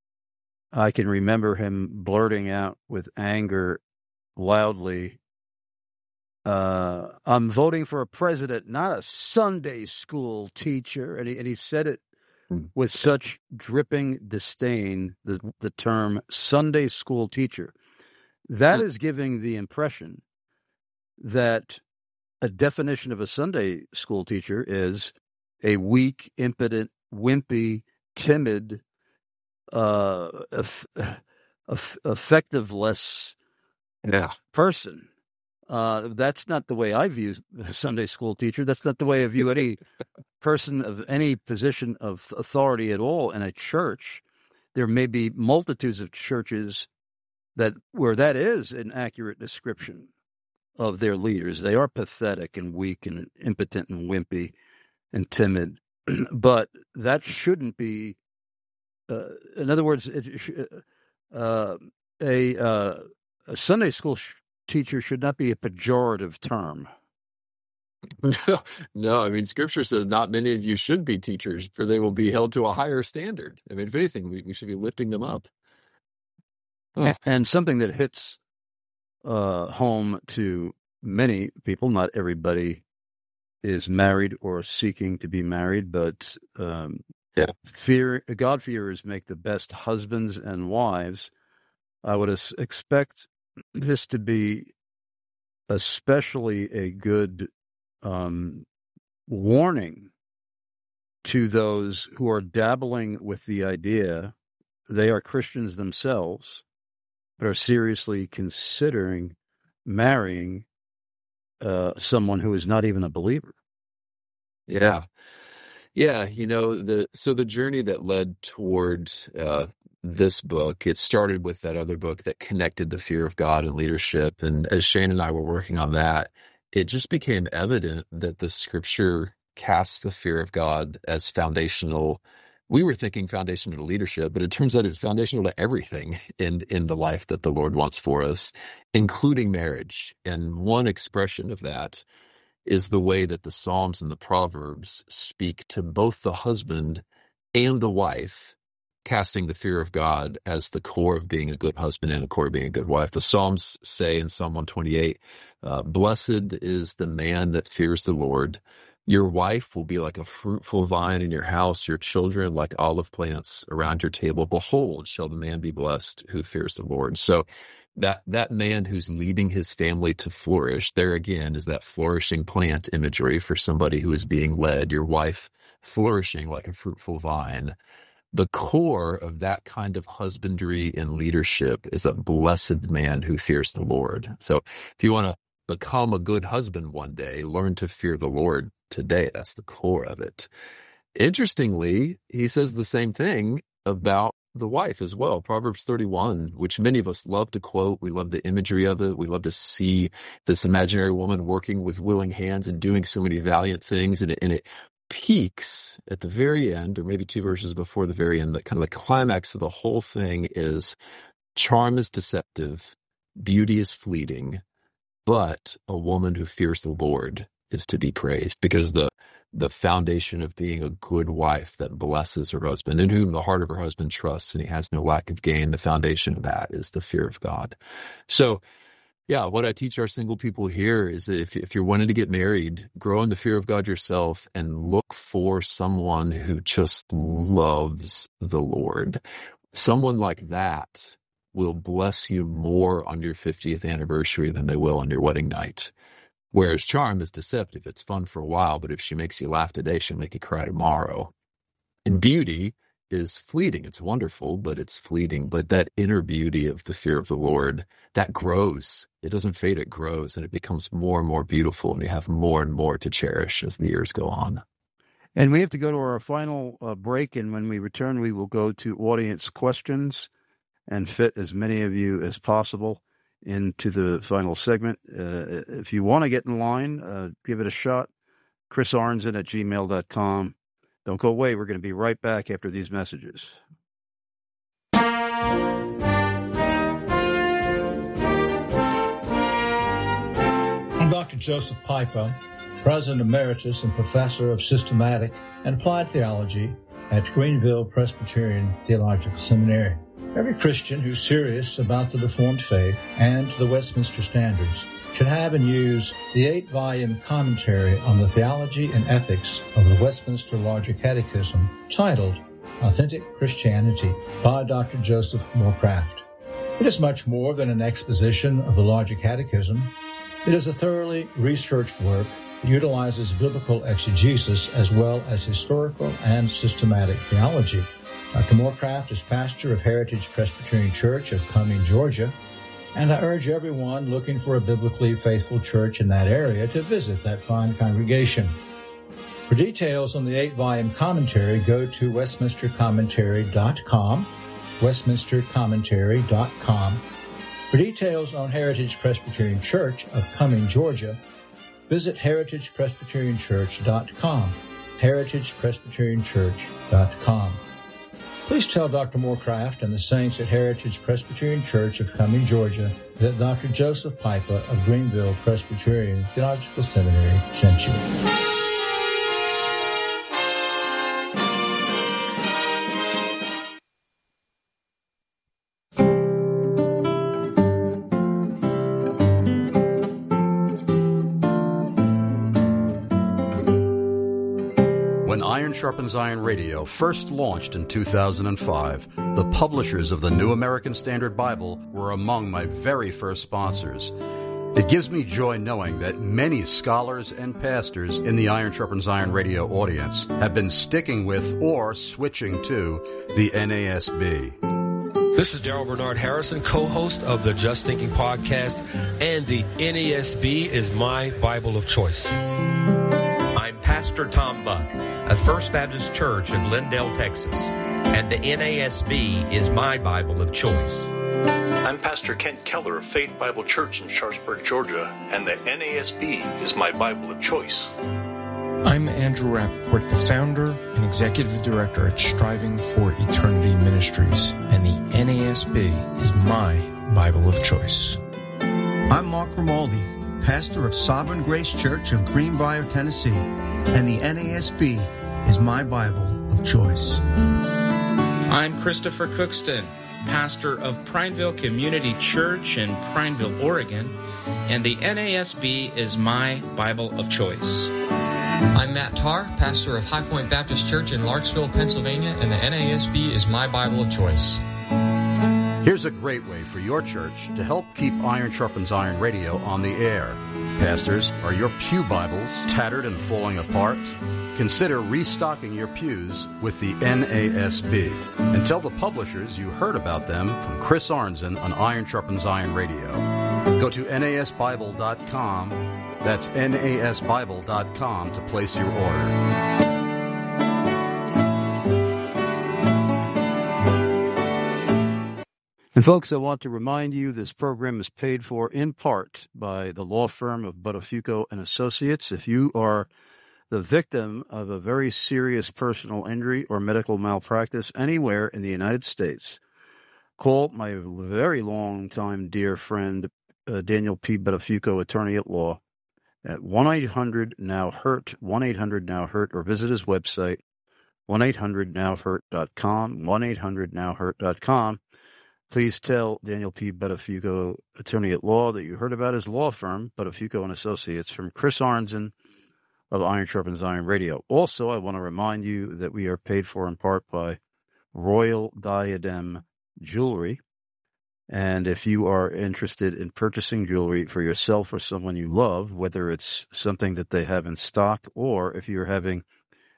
I can remember him blurting out with anger loudly, uh, I'm voting for a president, not a Sunday school teacher. And he, and he said it with such dripping disdain, the, the term Sunday school teacher. That is giving the impression that a definition of a Sunday school teacher is a weak, impotent, wimpy, timid, uh, eff- eff- effectiveless yeah. person. Uh, that's not the way I view a Sunday school teacher. That's not the way I view any person of any position of authority at all in a church. There may be multitudes of churches that where that is an accurate description of their leaders. They are pathetic and weak and impotent and wimpy and timid, but that shouldn't be. Uh, in other words, it sh- uh, a, uh, a Sunday school sh- teacher should not be a pejorative term. No, no, I mean, Scripture says not many of you should be teachers, for they will be held to a higher standard. I mean, if anything, we, we should be lifting them up. Oh. And, and something that hits uh, home to many people, not everybody is married or seeking to be married, but um, yeah. fear, God-fearers make the best husbands and wives. I would as- expect this to be especially a good um, warning to those who are dabbling with the idea they are Christians themselves, but are seriously considering marrying uh, someone who is not even a believer. Yeah. Yeah. You know, the, so the journey that led toward, uh, this book, it started with that other book that connected the fear of God and leadership. And as Shane and I were working on that, it just became evident that the Scripture casts the fear of God as foundational. We were thinking foundational to leadership, but it turns out it's foundational to everything in, in the life that the Lord wants for us, including marriage. And one expression of that is the way that the Psalms and the Proverbs speak to both the husband and the wife, casting the fear of God as the core of being a good husband and the core of being a good wife. The Psalms say in Psalm one twenty-eight, uh, blessed is the man that fears the Lord. Your wife will be like a fruitful vine in your house, your children like olive plants around your table. Behold, shall the man be blessed who fears the Lord. So that that man who's leading his family to flourish, there again is that flourishing plant imagery for somebody who is being led, your wife flourishing like a fruitful vine. The core of that kind of husbandry and leadership is a blessed man who fears the Lord. So if you want to become a good husband one day, learn to fear the Lord today. That's the core of it. Interestingly, he says the same thing about the wife as well. Proverbs thirty-one, which many of us love to quote. We love the imagery of it. We love to see this imaginary woman working with willing hands and doing so many valiant things. And it, and it peaks at the very end, or maybe two verses before the very end. That kind of the climax of the whole thing is charm is deceptive, beauty is fleeting, but a woman who fears the Lord is to be praised, because the the foundation of being a good wife that blesses her husband, in whom the heart of her husband trusts, and he has no lack of gain, the foundation of that is the fear of God. So yeah, what I teach our single people here is that if, if you're wanting to get married, grow in the fear of God yourself and look for someone who just loves the Lord. Someone like that will bless you more on your fiftieth anniversary than they will on your wedding night. Whereas charm is deceptive. It's fun for a while, but if she makes you laugh today, she'll make you cry tomorrow. And beauty is fleeting. It's wonderful, but it's fleeting. But that inner beauty of the fear of the Lord, that grows. It doesn't fade, it grows, and it becomes more and more beautiful, and you have more and more to cherish as the years go on. And we have to go to our final uh, break, and when we return, we will go to audience questions and fit as many of you as possible into the final segment. Uh, if you want to get in line, uh, give it a shot. Chris Arnzen at gmail dot com. Don't go away. We're going to be right back after these messages. I'm Doctor Joseph Pipa, President Emeritus and Professor of Systematic and Applied Theology at Greenville Presbyterian Theological Seminary. Every Christian who's serious about the Reformed faith and the Westminster Standards should have and use the eight-volume commentary on the theology and ethics of the Westminster Larger Catechism titled Authentic Christianity by Doctor Joseph Morecraft. It is much more than an exposition of the Larger Catechism. It is a thoroughly researched work that utilizes biblical exegesis as well as historical and systematic theology. Doctor Morecraft is pastor of Heritage Presbyterian Church of Cumming, Georgia, and I urge everyone looking for a biblically faithful church in that area to visit that fine congregation. For details on the eight-volume commentary, go to westminster commentary dot com, westminster commentary dot com. For details on Heritage Presbyterian Church of Cumming, Georgia, visit heritage presbyterian church dot com, heritage presbyterian church dot com. Please tell Doctor Morecraft and the saints at Heritage Presbyterian Church of Cumming, Georgia, that Doctor Joseph Pipa of Greenville Presbyterian Theological Seminary sent you. Iron Sharpens Iron Radio first launched in two thousand five, the publishers of the New American Standard Bible were among my very first sponsors. It gives me joy knowing that many scholars and pastors in the Iron Sharpens Iron Radio audience have been sticking with or switching to the N A S B. This is Daryl Bernard Harrison, co-host of the Just Thinking podcast, and the N A S B is my Bible of choice. Pastor Tom Buck of First Baptist Church of Lindale, Texas, and the N A S B is my Bible of choice. I'm Pastor Kent Keller of Faith Bible Church in Sharpsburg, Georgia, and the N A S B is my Bible of choice. I'm Andrew Rappaport, the founder and executive director at Striving for Eternity Ministries, and the N A S B is my Bible of choice. I'm Mark Romaldi, pastor of Sovereign Grace Church of Greenbrier, Tennessee, and the N A S B is my Bible of choice. I'm Christopher Cookston, pastor of Prineville Community Church in Prineville, Oregon, and the N A S B is my Bible of choice. I'm Matt Tarr, pastor of High Point Baptist Church in Larksville, Pennsylvania, and the N A S B is my Bible of choice. Here's a great way for your church to help keep Iron Sharpens Iron Radio on the air. Pastors, are your pew Bibles tattered and falling apart? Consider restocking your pews with the N A S B. And tell the publishers you heard about them from Chris Arnzen on Iron Sharpens Iron Radio. Go to N A S Bible dot com. That's N A S Bible dot com to place your order. And folks, I want to remind you this program is paid for in part by the law firm of Buttafuoco and Associates. If you are the victim of a very serious personal injury or medical malpractice anywhere in the United States, call my very long-time dear friend, uh, Daniel P. Buttafuoco, attorney at law, at one eight hundred now hurt, one eight hundred now hurt, or visit his website, one eight hundred now hurt dot com, one eight hundred now hurt dot com. Please tell Daniel P. Buttafuoco, attorney at law, that you heard about his law firm, Buttafuoco and Associates, from Chris Arnzen of Iron Sharpens Iron Radio. Also, I want to remind you that we are paid for in part by Royal Diadem Jewelry. And if you are interested in purchasing jewelry for yourself or someone you love, whether it's something that they have in stock or if you're having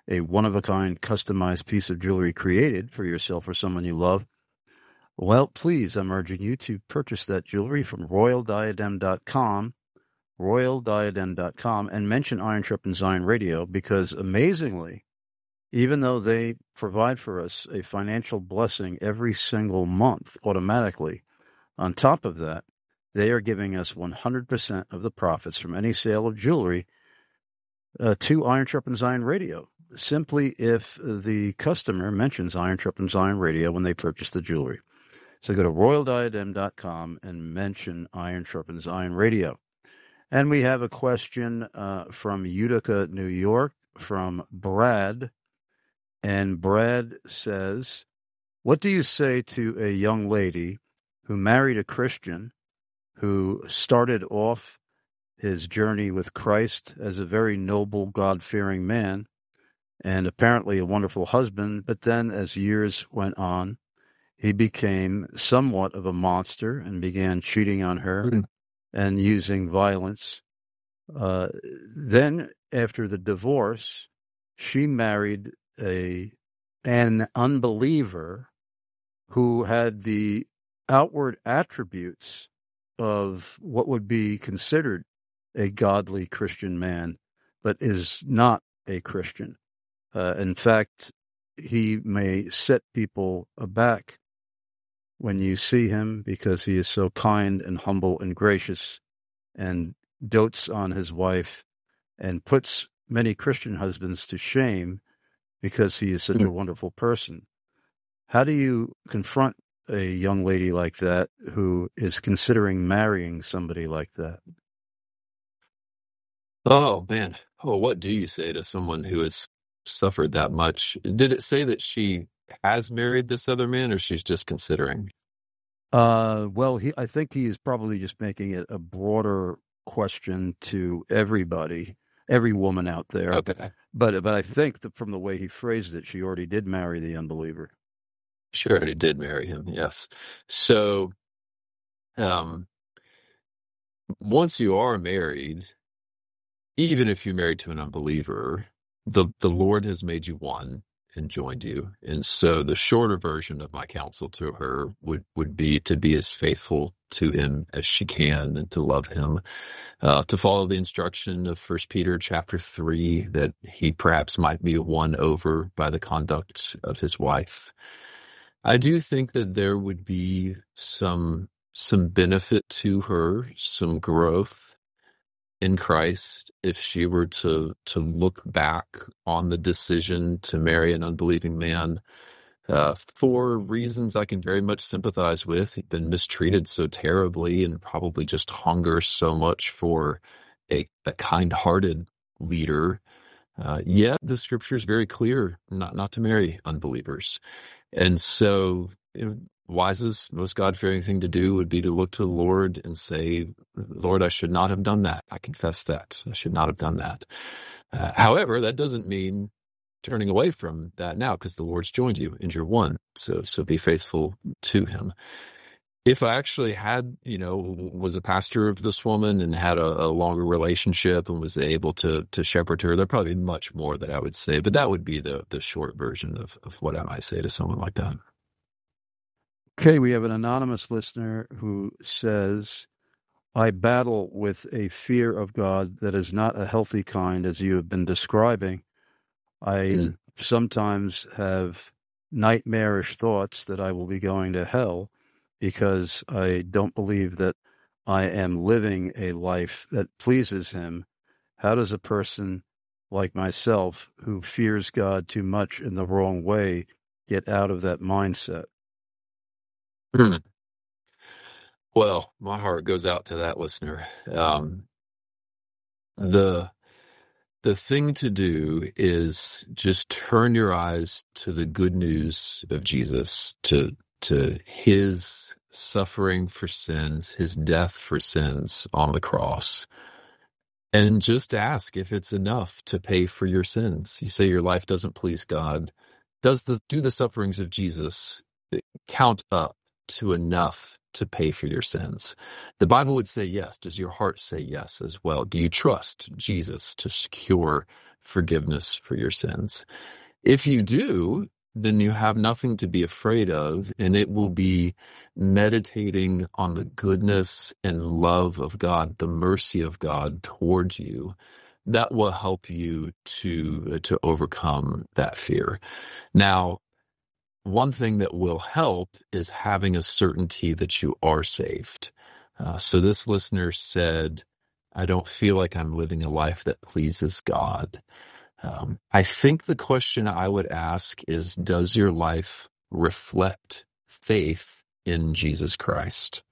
a one-of-a-kind customized piece of jewelry created for yourself or someone you love, well, please, I'm urging you to purchase that jewelry from royal diadem dot com, royal diadem dot com, and mention Iron Sharpens Iron Radio, because amazingly, even though they provide for us a financial blessing every single month automatically, on top of that, they are giving us one hundred percent of the profits from any sale of jewelry uh, to Iron Sharpens Iron Radio, simply if the customer mentions Iron Sharpens Iron Radio when they purchase the jewelry. So go to royal diadem dot com and mention Iron Sharpens Iron Radio. And we have a question uh, from Utica, New York, from Brad. And Brad says, what do you say to a young lady who married a Christian, who started off his journey with Christ as a very noble, God-fearing man, and apparently a wonderful husband, but then as years went on, he became somewhat of a monster and began cheating on her mm. and using violence. Uh, then, after the divorce, she married a an unbeliever who had the outward attributes of what would be considered a godly Christian man, but is not a Christian. Uh, in fact, he may set people aback when you see him because he is so kind and humble and gracious and dotes on his wife and puts many Christian husbands to shame because he is such mm-hmm. a wonderful person. How do you confront a young lady like that who is considering marrying somebody like that? Oh, man. Oh, what do you say to someone who has suffered that much? Did it say that she has married this other man, or she's just considering? Uh, well, he, I think he is probably just making it a broader question to everybody, every woman out there. Okay. But but I think that from the way he phrased it, she already did marry the unbeliever. She already did marry him, yes. So, um, once you are married, even if you're married to an unbeliever, the, the Lord has made you one and joined you. And so the shorter version of my counsel to her would, would be to be as faithful to him as she can and to love him, uh, to follow the instruction of First Peter chapter three, that he perhaps might be won over by the conduct of his wife. I do think that there would be some some benefit to her, some growth in Christ, if she were to to look back on the decision to marry an unbelieving man, uh, for reasons I can very much sympathize with. He'd been mistreated so terribly and probably just hunger so much for a, a kind-hearted leader. Uh, yet the scripture is very clear not, not to marry unbelievers. And so, you know, wisest, most God-fearing thing to do would be to look to the Lord and say, Lord, I should not have done that. I confess that. I should not have done that. Uh, however, that doesn't mean turning away from that now, because the Lord's joined you and you're one. So, so be faithful to him. If I actually had, you know, was a pastor of this woman and had a, a longer relationship and was able to to shepherd her, there'd probably be much more that I would say, but that would be the the short version of, of what I might say to someone like that. Okay, we have an anonymous listener who says, I battle with a fear of God that is not a healthy kind, as you have been describing. I mm. sometimes have nightmarish thoughts that I will be going to hell, because I don't believe that I am living a life that pleases him. How does a person like myself, who fears God too much in the wrong way, get out of that mindset? Hmm. Well, my heart goes out to that listener. Um, the the thing to do is just turn your eyes to the good news of Jesus, to to his suffering for sins, his death for sins on the cross, and just ask if it's enough to pay for your sins. You say your life doesn't please God. Does the do the sufferings of Jesus count up to enough to pay for your sins? The Bible would say yes. Does your heart say yes as well? Do you trust Jesus to secure forgiveness for your sins. If you do, then you have nothing to be afraid of, and it will be meditating on the goodness and love of God, the mercy of God towards you, that will help you to to overcome that fear. Now, one thing that will help is having a certainty that you are saved. Uh, so this listener said, I don't feel like I'm living a life that pleases God. Um, I think the question I would ask is, does your life reflect faith in Jesus Christ?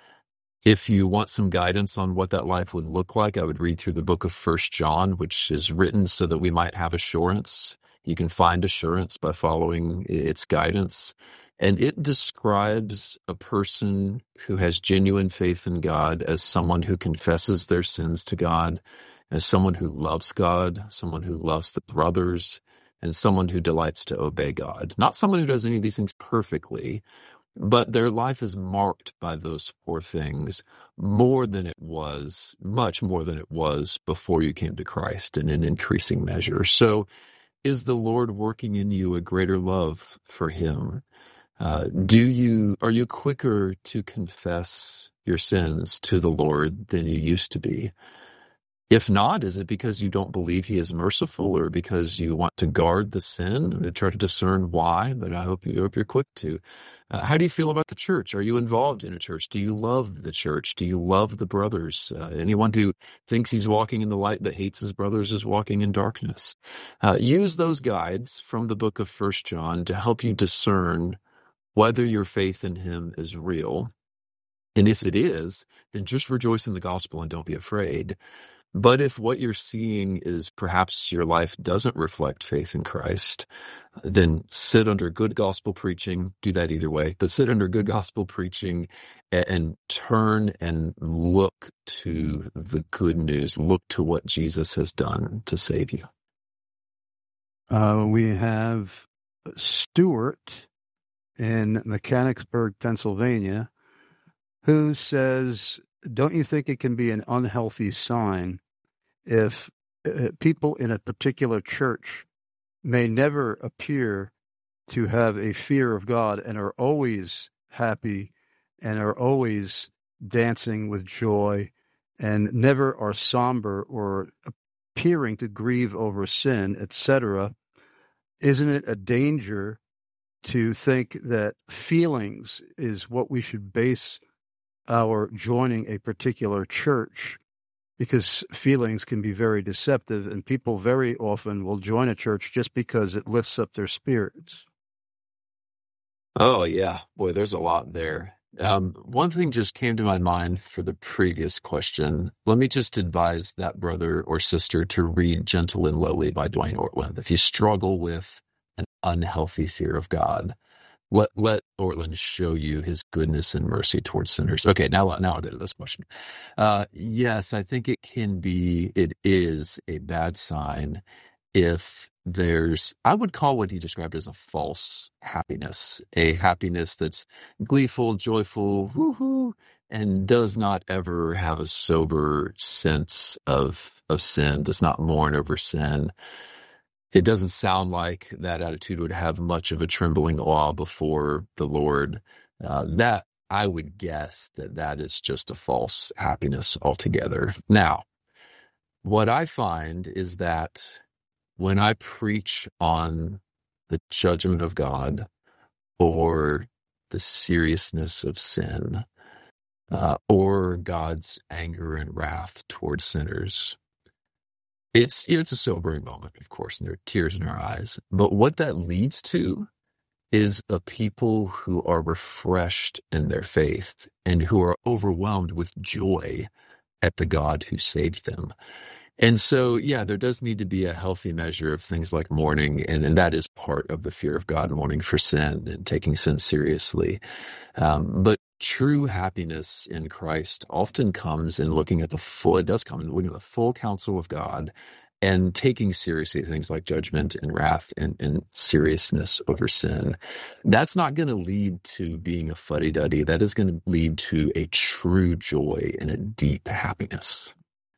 If you want some guidance on what that life would look like, I would read through the book of First John, which is written so that we might have assurance. You can find assurance by following its guidance. And it describes a person who has genuine faith in God as someone who confesses their sins to God, as someone who loves God, someone who loves the brothers, and someone who delights to obey God. Not someone who does any of these things perfectly, but their life is marked by those four things more than it was, much more than it was before you came to Christ in an increasing measure. So is the Lord working in you a greater love for him? Uh, do you, are you quicker to confess your sins to the Lord than you used to be? If not, is it because you don't believe he is merciful, or because you want to guard the sin and try to discern why? But I hope, you, I hope you're quick to. Uh, how do you feel about the church? Are you involved in a church? Do you love the church? Do you love the brothers? Uh, anyone who thinks he's walking in the light but hates his brothers is walking in darkness. Uh, use those guides from the book of First John to help you discern whether your faith in him is real. And if it is, then just rejoice in the gospel and don't be afraid. But if what you're seeing is perhaps your life doesn't reflect faith in Christ, then sit under good gospel preaching. Do that either way, but sit under good gospel preaching and, and turn and look to the good news. Look to what Jesus has done to save you. Uh, we have Stuart in Mechanicsburg, Pennsylvania, who says, don't you think it can be an unhealthy sign if uh, people in a particular church may never appear to have a fear of God and are always happy and are always dancing with joy and never are somber or appearing to grieve over sin, et cetera? Isn't it a danger to think that feelings is what we should base our joining a particular church, because feelings can be very deceptive, and people very often will join a church just because it lifts up their spirits? Oh, yeah. Boy, there's a lot there. Um, one thing just came to my mind for the previous question. Let me just advise that brother or sister to read Gentle and Lowly by Dwayne Ortland. If you struggle with an unhealthy fear of God, Let let Ortland show you his goodness and mercy towards sinners. Okay, now now I'll get to this question. Uh, yes, I think it can be, it is a bad sign if there's, I would call what he described as a false happiness, a happiness that's gleeful, joyful, woohoo, and does not ever have a sober sense of of sin, does not mourn over sin. It doesn't sound like that attitude would have much of a trembling awe before the Lord. Uh, that, I would guess that that is just a false happiness altogether. Now, what I find is that when I preach on the judgment of God or the seriousness of sin, uh, or God's anger and wrath towards sinners, It's you know, it's a sobering moment, of course, and there are tears in our eyes. But what that leads to is a people who are refreshed in their faith and who are overwhelmed with joy at the God who saved them. And so, yeah, there does need to be a healthy measure of things like mourning, and, and that is part of the fear of God, mourning for sin and taking sin seriously. Um, but true happiness in Christ often comes in looking at the full, it does come in looking at the full counsel of God and taking seriously things like judgment and wrath and, and seriousness over sin. That's not going to lead to being a fuddy-duddy. That is going to lead to a true joy and a deep happiness.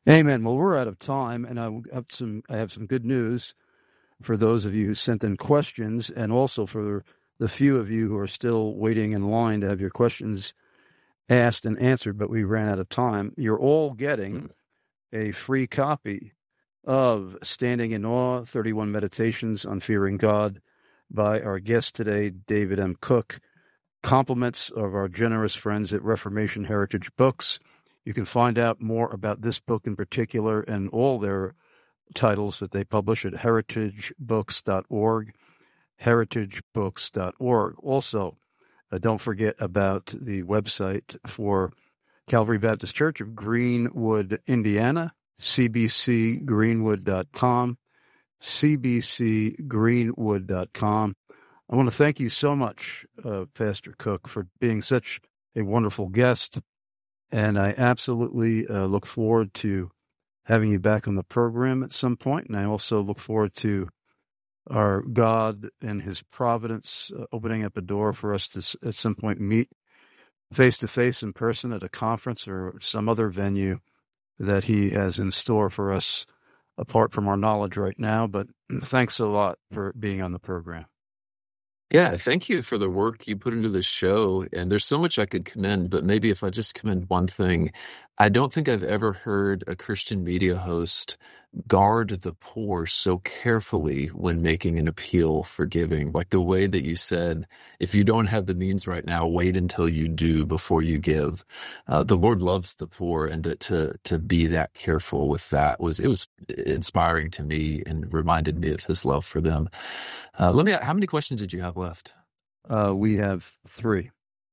Amen. Well, we're out of time, and I have some. I have some good news for those of you who sent in questions, and also for the few of you who are still waiting in line to have your questions asked and answered, but we ran out of time. You're all getting a free copy of Standing in Awe, thirty-one Meditations on Fearing God by our guest today, David M. Cook. Compliments of our generous friends at Reformation Heritage Books. You can find out more about this book in particular and all their titles that they publish at heritage books dot org, heritage books dot org. Also, uh, don't forget about the website for Calvary Baptist Church of Greenwood, Indiana, c b c greenwood dot com, c b c greenwood dot com. I want to thank you so much, uh, Pastor Cook, for being such a wonderful guest, and I absolutely uh, look forward to having you back on the program at some point, and I also look forward to our God and His providence uh, opening up a door for us to at some point meet face-to-face in person at a conference or some other venue that He has in store for us apart from our knowledge right now. But thanks a lot for being on the program. Yeah, thank you for the work you put into this show. And there's so much I could commend, but maybe if I just commend one thing, I don't think I've ever heard a Christian media host guard the poor so carefully when making an appeal for giving. Like the way that you said, if you don't have the means right now, wait until you do before you give. Uh, the Lord loves the poor, and to, to to be that careful with that was it was inspiring to me and reminded me of His love for them. Uh, let me. How many questions did you have left? Uh, we have three.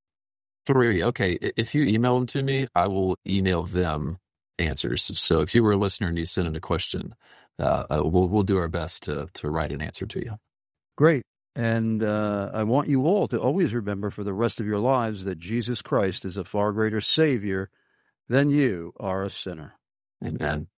Three. Okay. If you email them to me, I will email them answers. So if you were a listener and you sent in a question, uh, we'll we'll do our best to to write an answer to you. Great. And uh, I want you all to always remember for the rest of your lives that Jesus Christ is a far greater Savior than you are a sinner. Amen.